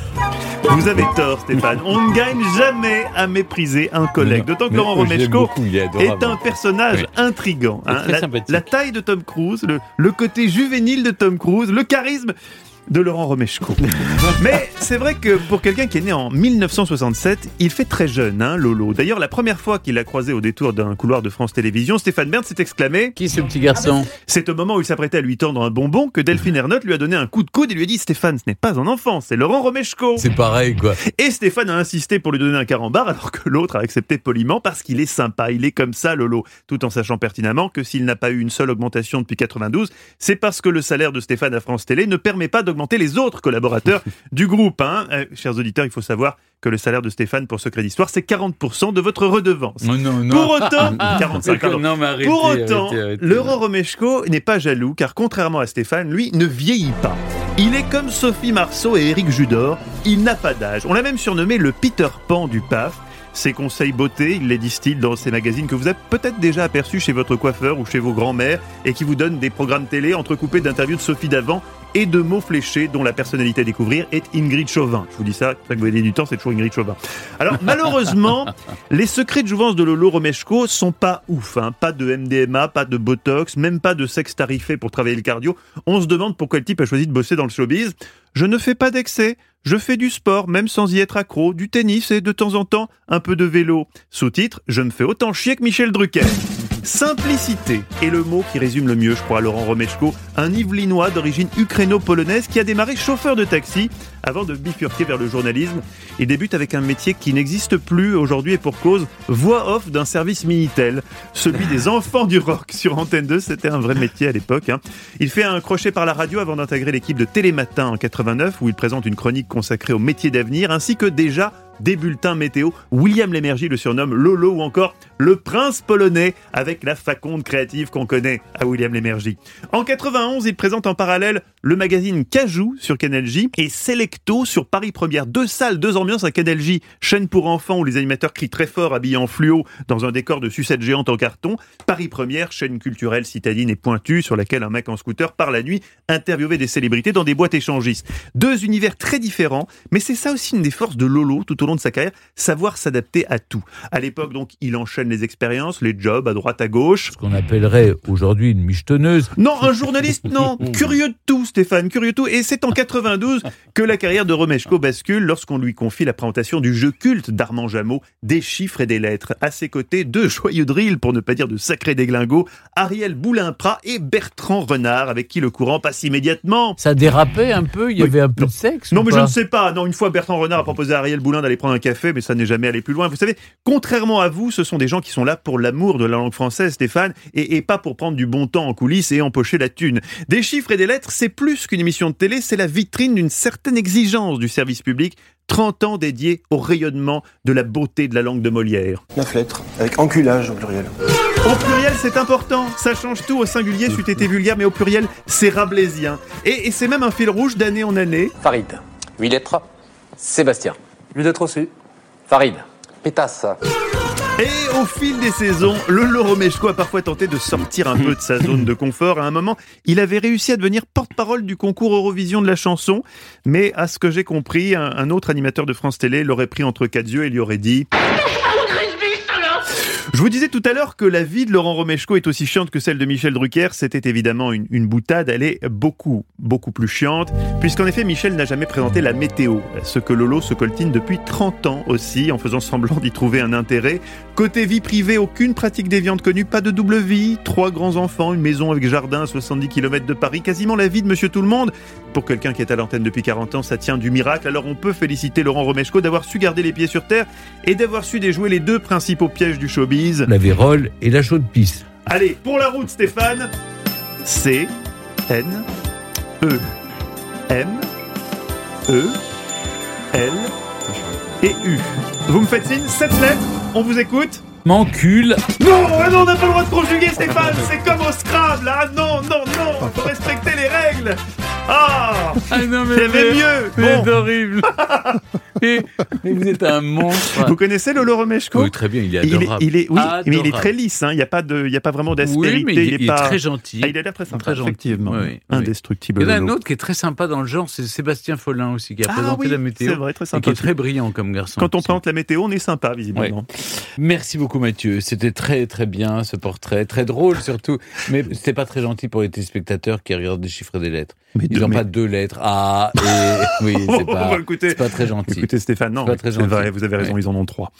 [SPEAKER 4] Vous avez tort Stéphane, on ne gagne jamais à mépriser un collègue, d'autant que Laurent Romeshko est un personnage oui. intriguant. Hein. La, la taille de Tom Cruise, le, le côté juvénile de Tom Cruise, le charisme de Laurent Romeshko. Mais c'est vrai que pour quelqu'un qui est né en mille neuf cent soixante-sept, il fait très jeune, hein, Lolo. D'ailleurs, la première fois qu'il l'a croisé au détour d'un couloir de France Télévisions, Stéphane Bern s'est exclamé «
[SPEAKER 3] Qui est ce petit garçon ?»
[SPEAKER 4] C'est au moment où il s'apprêtait à lui tendre un bonbon que Delphine Ernotte lui a donné un coup de coude et lui a dit « Stéphane, ce n'est pas un enfant, c'est Laurent Romeshko !»
[SPEAKER 3] C'est pareil, quoi.
[SPEAKER 4] Et Stéphane a insisté pour lui donner un carambar alors que l'autre a accepté poliment parce qu'il est sympa, il est comme ça, Lolo. Tout en sachant pertinemment que s'il n'a pas eu une seule augmentation depuis quatre-vingt-douze, c'est parce que le salaire de Stéphane à France Télé ne permet pas d'augmenter les autres collaborateurs du groupe. Hein. Euh, chers auditeurs, il faut savoir que le salaire de Stéphane pour Secret d'Histoire, c'est quarante pour cent de votre redevance.
[SPEAKER 3] Non, non, non.
[SPEAKER 4] Pour autant, quarante-cinq, pardon.
[SPEAKER 3] Non, mais arrêtez,
[SPEAKER 4] pour autant,
[SPEAKER 3] arrêtez, arrêtez.
[SPEAKER 4] Laurent Romeshko n'est pas jaloux, car contrairement à Stéphane, lui ne vieillit pas. Il est comme Sophie Marceau et Éric Judor, il n'a pas d'âge. On l'a même surnommé le Peter Pan du P A F. Ses conseils beauté, il les distille dans ses magazines que vous avez peut-être déjà aperçus chez votre coiffeur ou chez vos grands-mères et qui vous donnent des programmes télé entrecoupés d'interviews de Sophie Davant et de mots fléchés dont la personnalité à découvrir est Ingrid Chauvin. Je vous dis ça, c'est pour ça que vous avez du temps, c'est toujours Ingrid Chauvin. Alors malheureusement, les secrets de jouvence de Lolo Romeshko sont pas ouf. Hein. Pas de M D M A, pas de Botox, même pas de sexe tarifé pour travailler le cardio. On se demande pourquoi le type a choisi de bosser dans le showbiz. Je ne fais pas d'excès. Je fais du sport, même sans y être accro, du tennis et de temps en temps, un peu de vélo. Sous-titre, je me fais autant chier que Michel Drucker. Simplicité est le mot qui résume le mieux, je crois, Laurent Romeshko, un Yvelinois d'origine ukraino-polonaise qui a démarré chauffeur de taxi avant de bifurquer vers le journalisme. Il débute avec un métier qui n'existe plus aujourd'hui et pour cause, voix off d'un service Minitel, celui des enfants du rock sur Antenne deux, c'était un vrai métier à l'époque. Hein. Il fait un crochet par la radio avant d'intégrer l'équipe de Télématin en quatre-vingt-neuf où il présente une chronique consacrée aux métiers d'avenir ainsi que déjà des bulletins météo. William Lémergie le surnomme Lolo ou encore le prince polonais avec la faconde créative qu'on connaît à William Lémergie. En quatre-vingt-onze, il présente en parallèle le magazine Cajou sur Canal J et Selecto sur Paris Première. Deux salles, deux ambiances à Canal J. Chaîne pour enfants où les animateurs crient très fort habillés en fluo dans un décor de sucette géante en carton. Paris Première, chaîne culturelle citadine et pointue sur laquelle un mec en scooter part la nuit interviewer des célébrités dans des boîtes échangistes. Deux univers très différents, mais c'est ça aussi une des forces de Lolo tout au long de sa carrière, savoir s'adapter à tout. À l'époque, donc, il enchaîne prennent les expériences, les jobs à droite à gauche.
[SPEAKER 3] Ce qu'on appellerait aujourd'hui une michetonneuse.
[SPEAKER 4] Non, un journaliste, non. Curieux de tout, Stéphane, curieux de tout. Et c'est en quatre-vingt-douze que la carrière de Romeshko bascule lorsqu'on lui confie la présentation du jeu culte d'Armand Jameau, des chiffres et des lettres. À ses côtés, deux joyeux drills, pour ne pas dire de sacrés déglingos, Ariel Boulin-Prat et Bertrand Renard, avec qui le courant passe immédiatement.
[SPEAKER 3] Ça dérapait un peu, il y
[SPEAKER 4] oui.
[SPEAKER 3] avait un peu
[SPEAKER 4] non.
[SPEAKER 3] de sexe.
[SPEAKER 4] Non, mais
[SPEAKER 3] pas
[SPEAKER 4] je ne sais pas. Non, une fois, Bertrand Renard a proposé à Ariel Boulin d'aller prendre un café, mais ça n'est jamais allé plus loin. Vous savez, contrairement à vous, ce sont des gens qui sont là pour l'amour de la langue française, Stéphane, et, et pas pour prendre du bon temps en coulisses et empocher la thune. Des chiffres et des lettres, c'est plus qu'une émission de télé, c'est la vitrine d'une certaine exigence du service public. trente ans dédiés au rayonnement de la beauté de la langue de Molière.
[SPEAKER 7] Neuf lettres, avec enculage au pluriel.
[SPEAKER 4] Au pluriel, c'est important. Ça change tout. Au singulier, c'eût été vulgaire, mais au pluriel, c'est rabelaisien. Et, et c'est même un fil rouge d'année en année.
[SPEAKER 13] Farid. Huit lettres. Sébastien. Huit lettres aussi. Farid. Pétasse.
[SPEAKER 4] Et au fil des saisons, Lolo Romeshko a parfois tenté de sortir un peu de sa zone de confort. À un moment, il avait réussi à devenir porte-parole du concours Eurovision de la chanson. Mais à ce que j'ai compris, un, un autre animateur de France Télé l'aurait pris entre quatre yeux et lui aurait dit... Je vous disais tout à l'heure que la vie de Laurent Romeshko est aussi chiante que celle de Michel Drucker. C'était évidemment une, une boutade. Elle est beaucoup, beaucoup plus chiante. Puisqu'en effet, Michel n'a jamais présenté la météo. Ce que Lolo se coltine depuis trente ans aussi, en faisant semblant d'y trouver un intérêt. Côté vie privée, aucune pratique déviante connue, pas de double vie. Trois grands enfants, une maison avec jardin à soixante-dix kilomètres de Paris. Quasiment la vie de Monsieur Tout-le-Monde. Pour quelqu'un qui est à l'antenne depuis quarante ans, ça tient du miracle. Alors on peut féliciter Laurent Romeshko d'avoir su garder les pieds sur terre et d'avoir su déjouer les deux principaux pièges du showbiz.
[SPEAKER 3] La vérole et la chaude pisse.
[SPEAKER 4] Allez, pour la route, Stéphane. C, N, E, M, E, L et U. Vous me faites signe, sept lettres, on vous écoute.
[SPEAKER 3] M'encule.
[SPEAKER 4] Non, ah non, on n'a pas le droit de conjuguer, Stéphane. C'est comme au Scrabble. Ah non, non, non, faut respecter les règles. Ah,
[SPEAKER 3] ah non, mais
[SPEAKER 4] il y avait mieux.
[SPEAKER 3] C'est
[SPEAKER 4] bon.
[SPEAKER 3] horrible. mais, mais vous êtes un monstre.
[SPEAKER 4] Vous connaissez Lolo Romeshko ?
[SPEAKER 3] Oui, très bien, il est adorable.
[SPEAKER 4] Il est, il est, oui,
[SPEAKER 3] adorable.
[SPEAKER 4] mais il est très lisse. Hein. Il n'y a pas de, il y a pas vraiment d'aspérité.
[SPEAKER 3] Oui, mais il,
[SPEAKER 4] il, est,
[SPEAKER 3] il
[SPEAKER 4] pas...
[SPEAKER 3] est très gentil.
[SPEAKER 4] Ah, il a l'air très sympa.
[SPEAKER 3] Très gentil.
[SPEAKER 4] Effectivement,
[SPEAKER 3] oui,
[SPEAKER 4] indestructible.
[SPEAKER 3] Oui. Il y en a
[SPEAKER 4] Lolo.
[SPEAKER 3] un autre qui est très sympa dans le genre, c'est Sébastien Follin aussi, qui a
[SPEAKER 4] ah,
[SPEAKER 3] présenté
[SPEAKER 4] oui,
[SPEAKER 3] la météo.
[SPEAKER 4] C'est vrai, très sympa.
[SPEAKER 3] Et qui est très brillant comme garçon.
[SPEAKER 4] Quand on présente la météo, on est sympa, visiblement.
[SPEAKER 3] Ouais. Merci beaucoup, Mathieu. C'était très, très bien ce portrait, très drôle surtout. Mais c'était pas très gentil pour les téléspectateurs qui regardent des chiffres et des lettres. Mais Ils n'ont mais... pas deux lettres. Ah, et oui, c'est pas,
[SPEAKER 4] écoutez,
[SPEAKER 3] c'est pas très gentil.
[SPEAKER 4] Écoutez, Stéphane, non,
[SPEAKER 3] c'est, pas très
[SPEAKER 4] c'est vrai, vous avez raison, ouais. Ils en ont trois.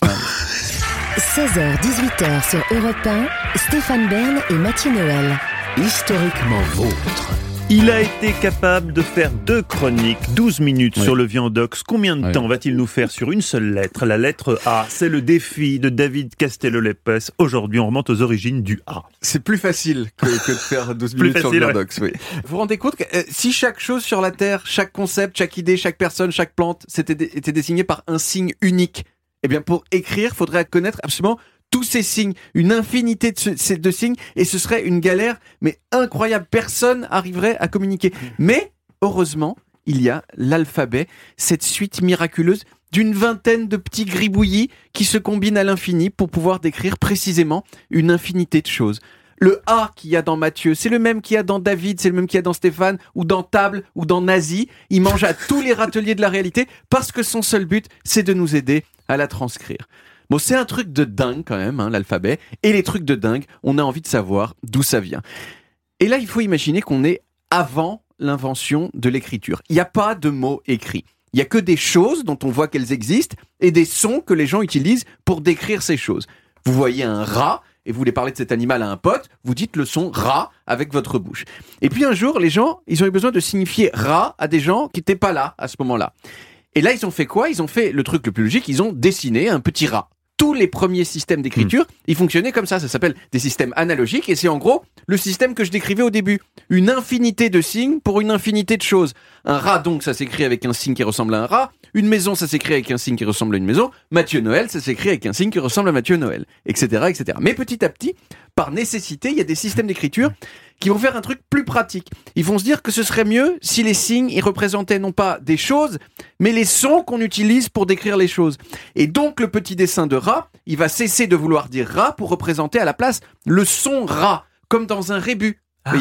[SPEAKER 1] seize heures dix-huit heures sur Europe un, Stéphane Bern et Mathieu Noël.
[SPEAKER 2] Historiquement vôtre.
[SPEAKER 4] Il a été capable de faire deux chroniques, douze minutes oui. sur le Viandox. Combien de oui. temps va-t-il nous faire sur une seule lettre ? La lettre A, c'est le défi de David Castello-Lepes. Aujourd'hui, on remonte aux origines du A.
[SPEAKER 10] C'est plus facile que, que de faire douze minutes facile, sur le Viandox. Ouais. Oui. Vous vous rendez compte que euh, si chaque chose sur la Terre, chaque concept, chaque idée, chaque personne, chaque plante c'était, était désigné par un signe unique, eh bien pour écrire, il faudrait connaître absolument tous ces signes, une infinité de ces deux signes, et ce serait une galère, mais incroyable. Personne arriverait à communiquer. Mais, heureusement, il y a l'alphabet, cette suite miraculeuse d'une vingtaine de petits gribouillis qui se combinent à l'infini pour pouvoir décrire précisément une infinité de choses. Le A qu'il y a dans Mathieu, c'est le même qu'il y a dans David, c'est le même qu'il y a dans Stéphane, ou dans Table, ou dans Nazi. Il mange à tous les râteliers de la réalité parce que son seul but, c'est de nous aider à la transcrire. Bon, c'est un truc de dingue quand même, hein, l'alphabet. Et les trucs de dingue, on a envie de savoir d'où ça vient. Et là, il faut imaginer qu'on est avant l'invention de l'écriture. Il n'y a pas de mots écrits. Il n'y a que des choses dont on voit qu'elles existent et des sons que les gens utilisent pour décrire ces choses. Vous voyez un rat et vous voulez parler de cet animal à un pote, vous dites le son rat avec votre bouche. Et puis un jour, les gens, ils ont eu besoin de signifier rat à des gens qui n'étaient pas là à ce moment-là. Et là, ils ont fait quoi ? Ils ont fait le truc le plus logique, ils ont dessiné un petit rat. Tous les premiers systèmes d'écriture, mmh. ils fonctionnaient comme ça. Ça s'appelle des systèmes analogiques et c'est en gros le système que je décrivais au début. Une infinité de signes pour une infinité de choses. Un rat, donc, ça s'écrit avec un signe qui ressemble à un rat. Une maison, ça s'écrit avec un signe qui ressemble à une maison. Mathieu Noël, ça s'écrit avec un signe qui ressemble à Mathieu Noël, et cetera, et cetera. Mais petit à petit, par nécessité, il y a des systèmes d'écriture qui vont faire un truc plus pratique. Ils vont se dire que ce serait mieux si les signes, ils représentaient non pas des choses, mais les sons qu'on utilise pour décrire les choses. Et donc, le petit dessin de rat, il va cesser de vouloir dire rat pour représenter à la place le son rat, comme dans un rébut.
[SPEAKER 3] Ah
[SPEAKER 10] vous voyez ?
[SPEAKER 3] Oui.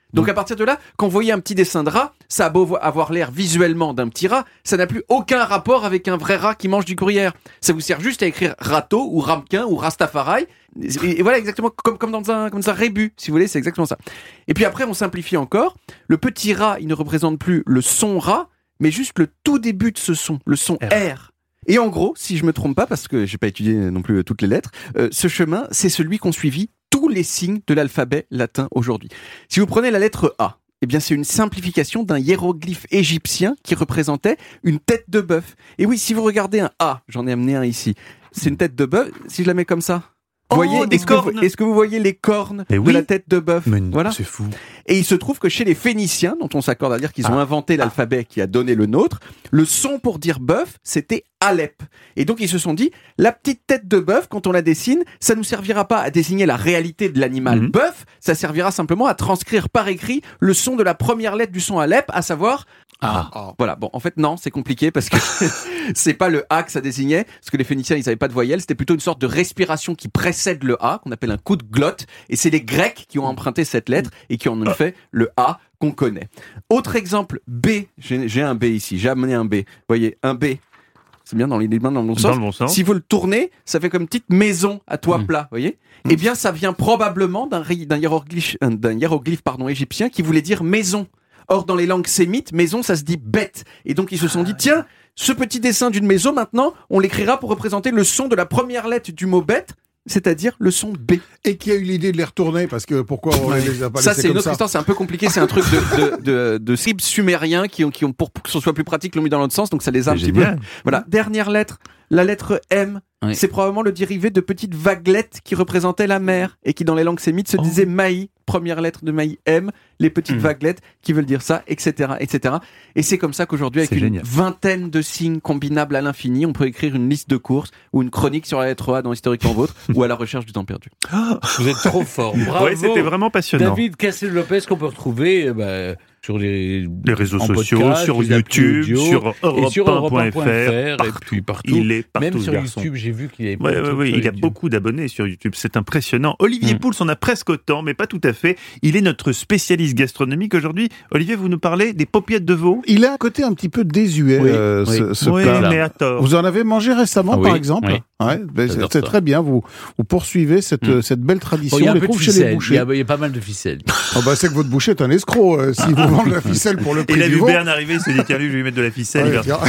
[SPEAKER 10] Donc à partir de là, quand vous voyez un petit dessin de rat, ça a beau avoir l'air visuellement d'un petit rat, ça n'a plus aucun rapport avec un vrai rat qui mange du gruyère. Ça vous sert juste à écrire râteau ou ramequin ou rastafari. Et voilà, exactement comme, comme dans un, comme ça, rébus, si vous voulez, c'est exactement ça. Et puis après, on simplifie encore. Le petit rat, il ne représente plus le son rat, mais juste le tout début de ce son, le son R. R. Et en gros, si je me trompe pas, parce que j'ai pas étudié non plus toutes les lettres, euh, ce chemin, c'est celui qu'ont suivi tous les signes de l'alphabet latin aujourd'hui. Si vous prenez la lettre A, eh bien c'est une simplification d'un hiéroglyphe égyptien qui représentait une tête de bœuf. Et oui, si vous regardez un A, j'en ai amené un ici, c'est une tête de bœuf. Si je la mets comme ça, vous
[SPEAKER 4] oh,
[SPEAKER 10] voyez, est-ce que vous, est-ce que vous voyez les cornes
[SPEAKER 4] Mais
[SPEAKER 10] de
[SPEAKER 4] oui.
[SPEAKER 10] la tête de bœuf? Voilà.
[SPEAKER 4] C'est fou.
[SPEAKER 10] Et il se trouve que chez les Phéniciens, dont on s'accorde à dire qu'ils ont
[SPEAKER 4] Ah.
[SPEAKER 10] inventé l'alphabet qui a donné le nôtre, le son pour dire bœuf, c'était Alep. Et donc ils se sont dit, la petite tête de bœuf, quand on la dessine, ça nous servira pas à désigner la réalité de l'animal
[SPEAKER 4] Mhm.
[SPEAKER 10] bœuf, ça servira simplement à transcrire par écrit le son de la première lettre du son Alep, à savoir
[SPEAKER 3] Ah.
[SPEAKER 10] Ah. Voilà, bon, en fait, non, c'est compliqué parce que c'est pas le A que ça désignait, parce que les Phéniciens, ils avaient pas de voyelle, c'était plutôt une sorte de respiration qui précède le A, qu'on appelle un coup de glotte, et c'est les Grecs qui ont emprunté cette lettre et qui en ont fait le A qu'on connaît. Autre exemple, B, j'ai, j'ai un B ici, j'ai amené un B, vous voyez, un B. C'est bien dans les mains dans le bon
[SPEAKER 4] Dans
[SPEAKER 10] sens.
[SPEAKER 4] le bon sens.
[SPEAKER 10] Si vous le tournez, ça fait comme une petite maison à toit
[SPEAKER 3] Mmh.
[SPEAKER 10] plat, vous voyez. Eh bien, ça vient probablement d'un, ri- d'un hiéroglyphe, d'un hiéroglyphe pardon, égyptien qui voulait dire maison. Or, dans les langues sémites, maison, ça se dit bête. Et donc, ils se sont dit, tiens, ce petit dessin d'une maison, maintenant, on l'écrira pour représenter le son de la première lettre du mot bête, c'est-à-dire le son B.
[SPEAKER 5] Et qui a eu l'idée de les retourner, parce que pourquoi on
[SPEAKER 10] Ouais.
[SPEAKER 5] les a pas
[SPEAKER 10] Ça,
[SPEAKER 5] laissés
[SPEAKER 10] c'est une
[SPEAKER 5] comme
[SPEAKER 10] autre
[SPEAKER 5] ça
[SPEAKER 10] histoire, c'est un peu compliqué, c'est un truc de, de, de, de scribes sumériens qui ont, qui ont, pour que ce soit plus pratique, l'ont mis dans l'autre sens, donc ça les a un
[SPEAKER 4] C'est
[SPEAKER 10] petit peu.
[SPEAKER 4] génial.
[SPEAKER 10] Voilà. Dernière lettre, la lettre M.
[SPEAKER 3] Oui.
[SPEAKER 10] C'est probablement le dérivé de petites vaguelettes qui représentaient la mer et qui, dans les langues sémites, se
[SPEAKER 3] Oh.
[SPEAKER 10] disaient maï. Première lettre de maï, M. Les petites
[SPEAKER 4] Mm.
[SPEAKER 10] vaguelettes qui veulent dire ça, et cetera, et cetera. Et c'est comme ça qu'aujourd'hui, avec
[SPEAKER 4] C'est
[SPEAKER 10] une
[SPEAKER 4] génial.
[SPEAKER 10] vingtaine de signes combinables à l'infini, on peut écrire une liste de courses ou une chronique sur la lettre A dans Historiquement Vôtre ou à la recherche du temps perdu.
[SPEAKER 3] Vous êtes trop fort. Bravo.
[SPEAKER 4] Ouais, c'était vraiment passionnant.
[SPEAKER 3] David Cassel-Lopez qu'on peut retrouver euh, bah, sur les,
[SPEAKER 4] Les réseaux
[SPEAKER 3] en
[SPEAKER 4] sociaux,
[SPEAKER 3] podcast,
[SPEAKER 4] sur
[SPEAKER 3] les applis
[SPEAKER 4] YouTube,
[SPEAKER 3] audio,
[SPEAKER 4] sur
[SPEAKER 3] et sur
[SPEAKER 4] europe un
[SPEAKER 3] europe
[SPEAKER 4] point
[SPEAKER 3] un point
[SPEAKER 4] f r,
[SPEAKER 3] f r, et puis partout.
[SPEAKER 4] Il est partout,
[SPEAKER 3] Même
[SPEAKER 4] ce
[SPEAKER 3] sur
[SPEAKER 4] garçon.
[SPEAKER 3] YouTube, j'ai vu qu'il y avait
[SPEAKER 4] Ouais,
[SPEAKER 3] plein de
[SPEAKER 4] ouais,
[SPEAKER 3] trucs
[SPEAKER 4] ouais,
[SPEAKER 3] sur
[SPEAKER 4] il a
[SPEAKER 3] YouTube.
[SPEAKER 4] beaucoup d'abonnés sur YouTube, c'est impressionnant. Olivier
[SPEAKER 3] Mm.
[SPEAKER 4] Pouls en a presque autant, mais pas tout à fait. Il est notre spécialiste gastronomique aujourd'hui. Olivier, vous nous parlez des paupiètes de veau.
[SPEAKER 5] Il a un côté un petit peu désuet,
[SPEAKER 3] Oui,
[SPEAKER 5] euh,
[SPEAKER 3] oui.
[SPEAKER 5] ce, ce
[SPEAKER 4] Oui,
[SPEAKER 5] plat.
[SPEAKER 4] mais à tort.
[SPEAKER 5] Vous en avez mangé récemment,
[SPEAKER 3] Ah oui,
[SPEAKER 5] par exemple
[SPEAKER 3] oui.
[SPEAKER 5] Ouais, ben, c'est,
[SPEAKER 3] J'adore
[SPEAKER 5] c'est
[SPEAKER 3] ça.
[SPEAKER 5] très bien. Vous, vous poursuivez cette,
[SPEAKER 3] Mm.
[SPEAKER 5] cette belle
[SPEAKER 3] Bon,
[SPEAKER 5] tradition.
[SPEAKER 3] il y a
[SPEAKER 5] on
[SPEAKER 3] un
[SPEAKER 5] les
[SPEAKER 3] peu de
[SPEAKER 5] trouve chez les
[SPEAKER 3] ficelle. Il y,
[SPEAKER 5] bouchers.
[SPEAKER 3] a, il y a pas mal de ficelle.
[SPEAKER 5] Oh, bah, c'est que votre boucher est un escroc. euh, S'il vous vend de la ficelle pour le prix
[SPEAKER 4] Il a
[SPEAKER 5] du
[SPEAKER 4] vu
[SPEAKER 5] veau.
[SPEAKER 4] Berne arriver, il s'est dit, tiens, lui, je vais lui mettre de la ficelle.
[SPEAKER 5] Ouais,
[SPEAKER 4] il va-
[SPEAKER 5] tiens.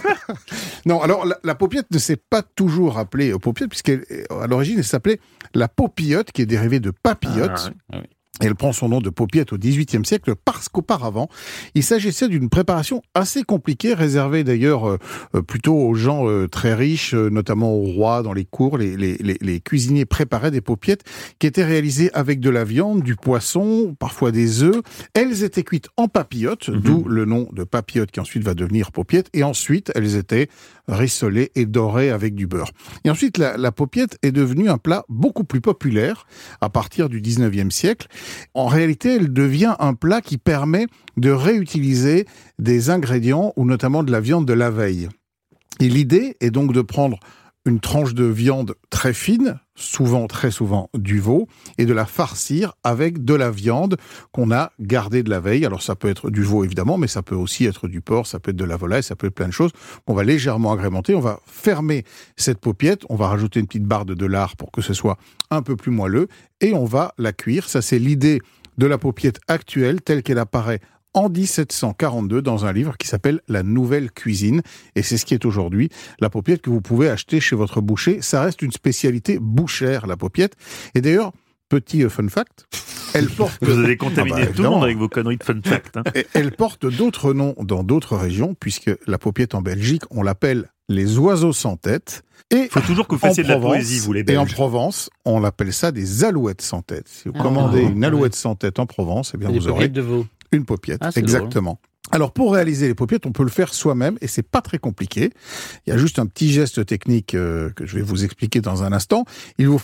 [SPEAKER 5] Non, alors la, la paupiette ne s'est pas toujours appelée euh, paupiette, puisqu'à l'origine elle s'appelait la paupillotte, qui est dérivée de papillote.
[SPEAKER 4] Ah, ouais.
[SPEAKER 5] Et elle prend son nom de paupiette au dix-huitième siècle parce qu'auparavant, il s'agissait d'une préparation assez compliquée, réservée d'ailleurs euh, euh, plutôt aux gens euh, très riches, euh, notamment aux rois dans les cours. Les, les, les, les cuisiniers préparaient des paupiettes qui étaient réalisées avec de la viande, du poisson, parfois des œufs. Elles étaient cuites en papillotes,
[SPEAKER 4] Mhm.
[SPEAKER 5] d'où le nom de papillote qui ensuite va devenir paupiette. Et ensuite, elles étaient rissolées et dorées avec du beurre. Et ensuite, la, la paupiette est devenue un plat beaucoup plus populaire à partir du dix-neuvième siècle. En réalité, elle devient un plat qui permet de réutiliser des ingrédients ou notamment de la viande de la veille. Et l'idée est donc de prendre une tranche de viande très fine, souvent, très souvent, du veau, et de la farcir avec de la viande qu'on a gardée de la veille. Alors ça peut être du veau évidemment, mais ça peut aussi être du porc, ça peut être de la volaille, ça peut être plein de choses qu'on va légèrement agrémenter. On va fermer cette paupiette, on va rajouter une petite barre de lard pour que ce soit un peu plus moelleux, et on va la cuire. Ça, c'est l'idée de la paupiette actuelle, telle qu'elle apparaît en dix-sept cent quarante-deux dans un livre qui s'appelle « La Nouvelle Cuisine ». Et c'est ce qui est aujourd'hui la paupiette que vous pouvez acheter chez votre boucher. Ça reste une spécialité bouchère, la paupiette. Et d'ailleurs, petit euh, fun fact, elle porte...
[SPEAKER 4] Vous avez contaminé
[SPEAKER 5] Ah bah,
[SPEAKER 4] tout le monde
[SPEAKER 5] évidemment.
[SPEAKER 4] avec vos conneries de fun fact. Hein.
[SPEAKER 5] Et elle porte d'autres noms dans d'autres régions, puisque la paupiette en Belgique, on l'appelle les oiseaux sans tête. Il
[SPEAKER 4] faut toujours que vous fassiez de la poésie, vous les
[SPEAKER 5] Et en
[SPEAKER 4] Belges.
[SPEAKER 5] Provence, on l'appelle ça des alouettes sans tête. Si vous
[SPEAKER 3] Ah,
[SPEAKER 5] commandez
[SPEAKER 3] ah,
[SPEAKER 5] une
[SPEAKER 3] ah,
[SPEAKER 5] alouette sans tête en Provence, eh bien
[SPEAKER 3] Des
[SPEAKER 5] vous aurez
[SPEAKER 3] paupiètes de veau.
[SPEAKER 5] une paupiette.
[SPEAKER 3] Ah, c'est
[SPEAKER 5] Exactement. Alors, pour réaliser les paupiettes, on peut le faire soi-même et c'est pas très compliqué. Il y a juste un petit geste technique euh, que je vais vous expliquer dans un instant. Il vous faut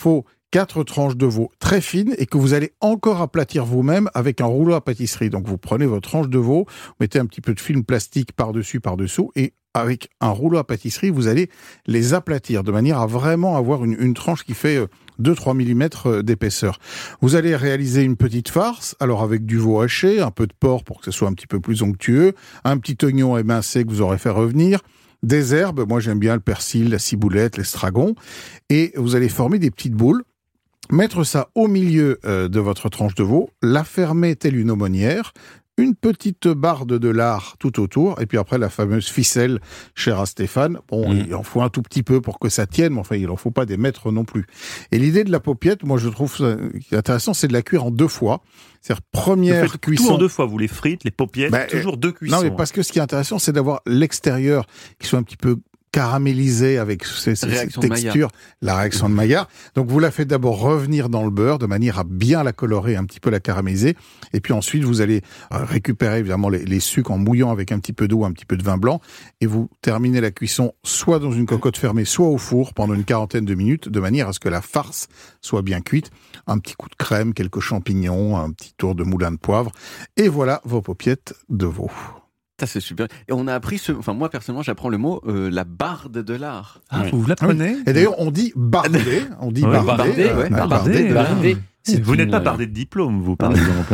[SPEAKER 5] quatre tranches de veau très fines et que vous allez encore aplatir vous-même avec un rouleau à pâtisserie. Donc vous prenez votre tranche de veau, vous mettez un petit peu de film plastique par-dessus, par-dessous et avec un rouleau à pâtisserie, vous allez les aplatir de manière à vraiment avoir une, une tranche qui fait deux à trois millimètres d'épaisseur. Vous allez réaliser une petite farce, alors avec du veau haché, un peu de porc pour que ce soit un petit peu plus onctueux, un petit oignon émincé que vous aurez fait revenir, des herbes, moi j'aime bien le persil, la ciboulette, l'estragon, et vous allez former des petites boules. Mettre ça au milieu euh, de votre tranche de veau, la fermer telle une aumônière, une petite barde de lard tout autour, et puis après la fameuse ficelle, chère à Stéphane. Bon, mmh. il en faut un tout petit peu pour que ça tienne, mais enfin, il en faut pas des mètres non plus. Et l'idée de la paupiette, moi je trouve ça intéressant, c'est de la cuire en deux fois. C'est-à-dire, première
[SPEAKER 4] vous faites
[SPEAKER 5] cuisson...
[SPEAKER 4] tout en deux fois, vous les frites, les paupiètes, bah, toujours deux cuissons.
[SPEAKER 5] Non, mais parce que ce qui est intéressant, c'est d'avoir l'extérieur qui soit un petit peu caramélisé avec ces, ces, ces textures, la réaction de Maillard. Donc vous la faites d'abord revenir dans le beurre de manière à bien la colorer, un petit peu la caraméliser. Et puis ensuite vous allez récupérer évidemment les, les sucres en mouillant avec un petit peu d'eau, un petit peu de vin blanc. Et vous terminez la cuisson soit dans une cocotte fermée, soit au four pendant une quarantaine de minutes, de manière à ce que la farce soit bien cuite. Un petit coup de crème, quelques champignons, un petit tour de moulin de poivre. Et voilà vos paupiettes de veau.
[SPEAKER 10] Ça, c'est super. Et on a appris ce, enfin, moi, personnellement, j'apprends le mot, euh, la barde de l'art.
[SPEAKER 3] Ah, oui. Vous l'apprenez?
[SPEAKER 5] Oui. Et d'ailleurs, on dit bardé. On dit
[SPEAKER 10] oui,
[SPEAKER 5] bardé.
[SPEAKER 10] Bardé,
[SPEAKER 5] euh,
[SPEAKER 10] ouais.
[SPEAKER 5] bardé,
[SPEAKER 10] bardé,
[SPEAKER 5] de
[SPEAKER 10] bardé.
[SPEAKER 4] Vous n'êtes pas bardé de diplôme, vous, par exemple.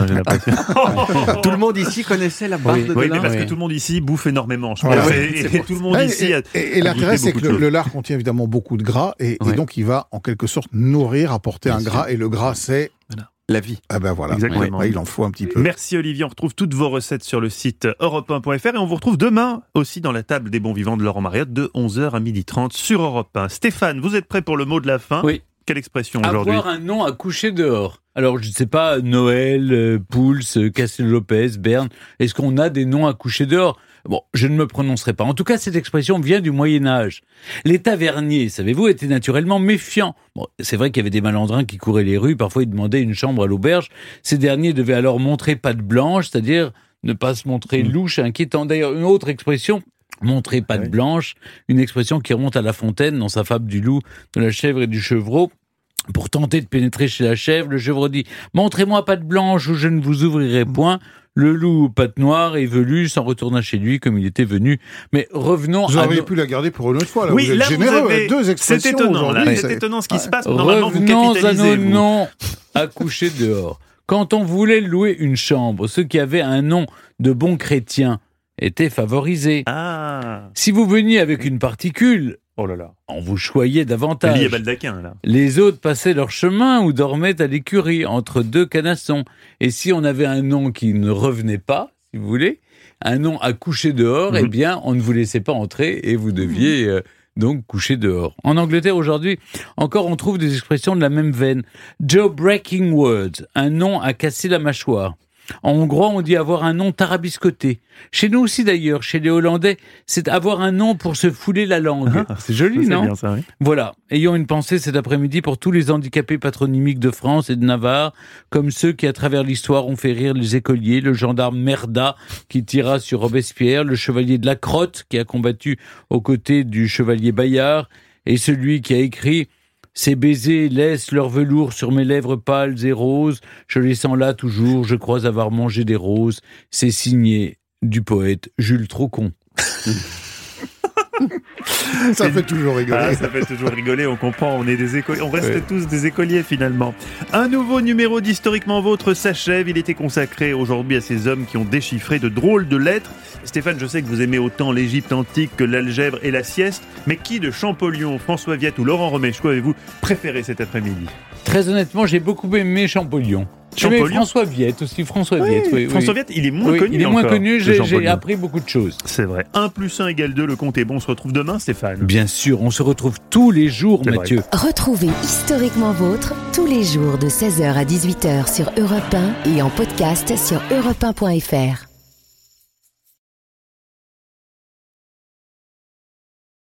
[SPEAKER 10] Tout le monde ici connaissait la barde
[SPEAKER 4] oui,
[SPEAKER 10] de
[SPEAKER 4] oui,
[SPEAKER 10] l'art.
[SPEAKER 4] mais parce
[SPEAKER 10] oui.
[SPEAKER 4] que tout le monde ici bouffe énormément, je
[SPEAKER 5] voilà.
[SPEAKER 4] pense. Et, et, et tout le monde
[SPEAKER 5] et,
[SPEAKER 4] ici a,
[SPEAKER 5] Et, et l'intérêt, c'est que le, le lard contient évidemment beaucoup de gras, et, ouais. et donc il va, en quelque sorte, nourrir, apporter Bien un sûr. gras, et le gras, c'est...
[SPEAKER 10] Voilà. La vie.
[SPEAKER 5] Ah ben voilà,
[SPEAKER 4] exactement.
[SPEAKER 5] Ouais, il en faut un petit peu.
[SPEAKER 4] Merci Olivier, on retrouve toutes vos recettes sur le site europe un point f r et on vous retrouve demain aussi dans la table des bons vivants de Laurent Mariotte de onze heures à midi trente sur Europe un. Stéphane, vous êtes prêt pour le mot de la fin?
[SPEAKER 3] Oui.
[SPEAKER 4] Quelle expression aujourd'hui?
[SPEAKER 3] Avoir un nom à coucher dehors. Alors, je ne sais pas, Noël, euh, Pouls, euh, Castel-Lopez, Berne, est-ce qu'on a des noms à coucher dehors? Bon, je ne me prononcerai pas. En tout cas, cette expression vient du Moyen-Âge. Les taverniers, savez-vous, étaient naturellement méfiants. Bon, c'est vrai qu'il y avait des malandrins qui couraient les rues, parfois ils demandaient une chambre à l'auberge. Ces derniers devaient alors montrer patte blanche, c'est-à-dire ne pas se montrer louche et inquiétant. D'ailleurs, une autre expression, montrer patte oui. blanche, une expression qui remonte à La Fontaine dans sa fable du loup, de la chèvre et du chevreau. Pour tenter de pénétrer chez la chèvre, le chevreau dit « Montrez-moi patte blanche ou je ne vous ouvrirai point ». Le loup, patte noire et velu, s'en retourna chez lui comme il était venu. Mais revenons
[SPEAKER 5] vous
[SPEAKER 3] à...
[SPEAKER 5] Vous auriez
[SPEAKER 3] nos...
[SPEAKER 5] pu la garder pour une autre fois. Là.
[SPEAKER 4] Oui,
[SPEAKER 5] vous êtes
[SPEAKER 4] là,
[SPEAKER 5] généreux.
[SPEAKER 4] vous avez...
[SPEAKER 5] Deux expressions
[SPEAKER 4] c'est étonnant, là. C'est étonnant ce qui se passe. Normalement,
[SPEAKER 3] revenons
[SPEAKER 4] vous capitalisez,
[SPEAKER 3] à nos
[SPEAKER 4] vous.
[SPEAKER 3] noms à coucher dehors. Quand on voulait louer une chambre, ceux qui avaient un nom de bon chrétien étaient favorisés.
[SPEAKER 4] Ah.
[SPEAKER 3] Si vous veniez avec une particule...
[SPEAKER 4] Oh là là.
[SPEAKER 3] On vous choyait davantage.
[SPEAKER 4] Lit à baldaquin, là.
[SPEAKER 3] Les autres passaient leur chemin ou dormaient à l'écurie, entre deux canassons. Et si on avait un nom qui ne revenait pas, si vous voulez, un nom à coucher dehors, mmh. eh bien, on ne vous laissait pas entrer et vous deviez euh, donc coucher dehors. En Angleterre, aujourd'hui, encore, on trouve des expressions de la même veine. Jaw breaking words, un nom à casser la mâchoire. En hongrois, on dit avoir un nom tarabiscoté. Chez nous aussi d'ailleurs, chez les Hollandais, c'est avoir un nom pour se fouler la langue.
[SPEAKER 4] Ah,
[SPEAKER 3] c'est joli,
[SPEAKER 4] c'est
[SPEAKER 3] non?
[SPEAKER 4] Bien ça, oui.
[SPEAKER 3] Voilà. Ayons une pensée cet après-midi pour tous les handicapés patronymiques de France et de Navarre, comme ceux qui, à travers l'histoire, ont fait rire les écoliers, le gendarme Merda qui tira sur Robespierre, le chevalier de la Crotte qui a combattu aux côtés du chevalier Bayard, et celui qui a écrit Ces baisers laissent leur velours sur mes lèvres pâles et roses. Je les sens là toujours, je crois avoir mangé des roses. C'est signé du poète Jules Trocon.
[SPEAKER 5] Ça fait toujours rigoler.
[SPEAKER 4] Ah, ça fait toujours rigoler, on comprend, on est des écoliers, on reste ouais. tous des écoliers finalement. Un nouveau numéro d'Historiquement Vôtre s'achève, il était consacré aujourd'hui à ces hommes qui ont déchiffré de drôles de lettres. Stéphane, je sais que vous aimez autant l'Égypte antique que l'algèbre et la sieste, mais qui de Champollion, François Viette ou Laurent Romeshko avez-vous préféré cet après-midi?
[SPEAKER 3] Très honnêtement, j'ai beaucoup aimé Champollion.
[SPEAKER 4] Champollion.
[SPEAKER 3] François Viette aussi, François
[SPEAKER 4] oui,
[SPEAKER 3] Viette. Oui,
[SPEAKER 4] François
[SPEAKER 3] oui.
[SPEAKER 4] Viette, il est moins
[SPEAKER 3] oui,
[SPEAKER 4] connu
[SPEAKER 3] Il est moins
[SPEAKER 4] encore,
[SPEAKER 3] connu, j'ai, j'ai appris beaucoup de choses.
[SPEAKER 4] C'est vrai. un plus un égale deux, le compte est bon. On se retrouve demain, Stéphane.
[SPEAKER 3] Bien sûr, on se retrouve tous les jours, C'est Mathieu.
[SPEAKER 1] Vrai. Retrouvez Historiquement Vôtre tous les jours de seize heures à dix-huit heures sur Europe un et en podcast sur europe un point f r.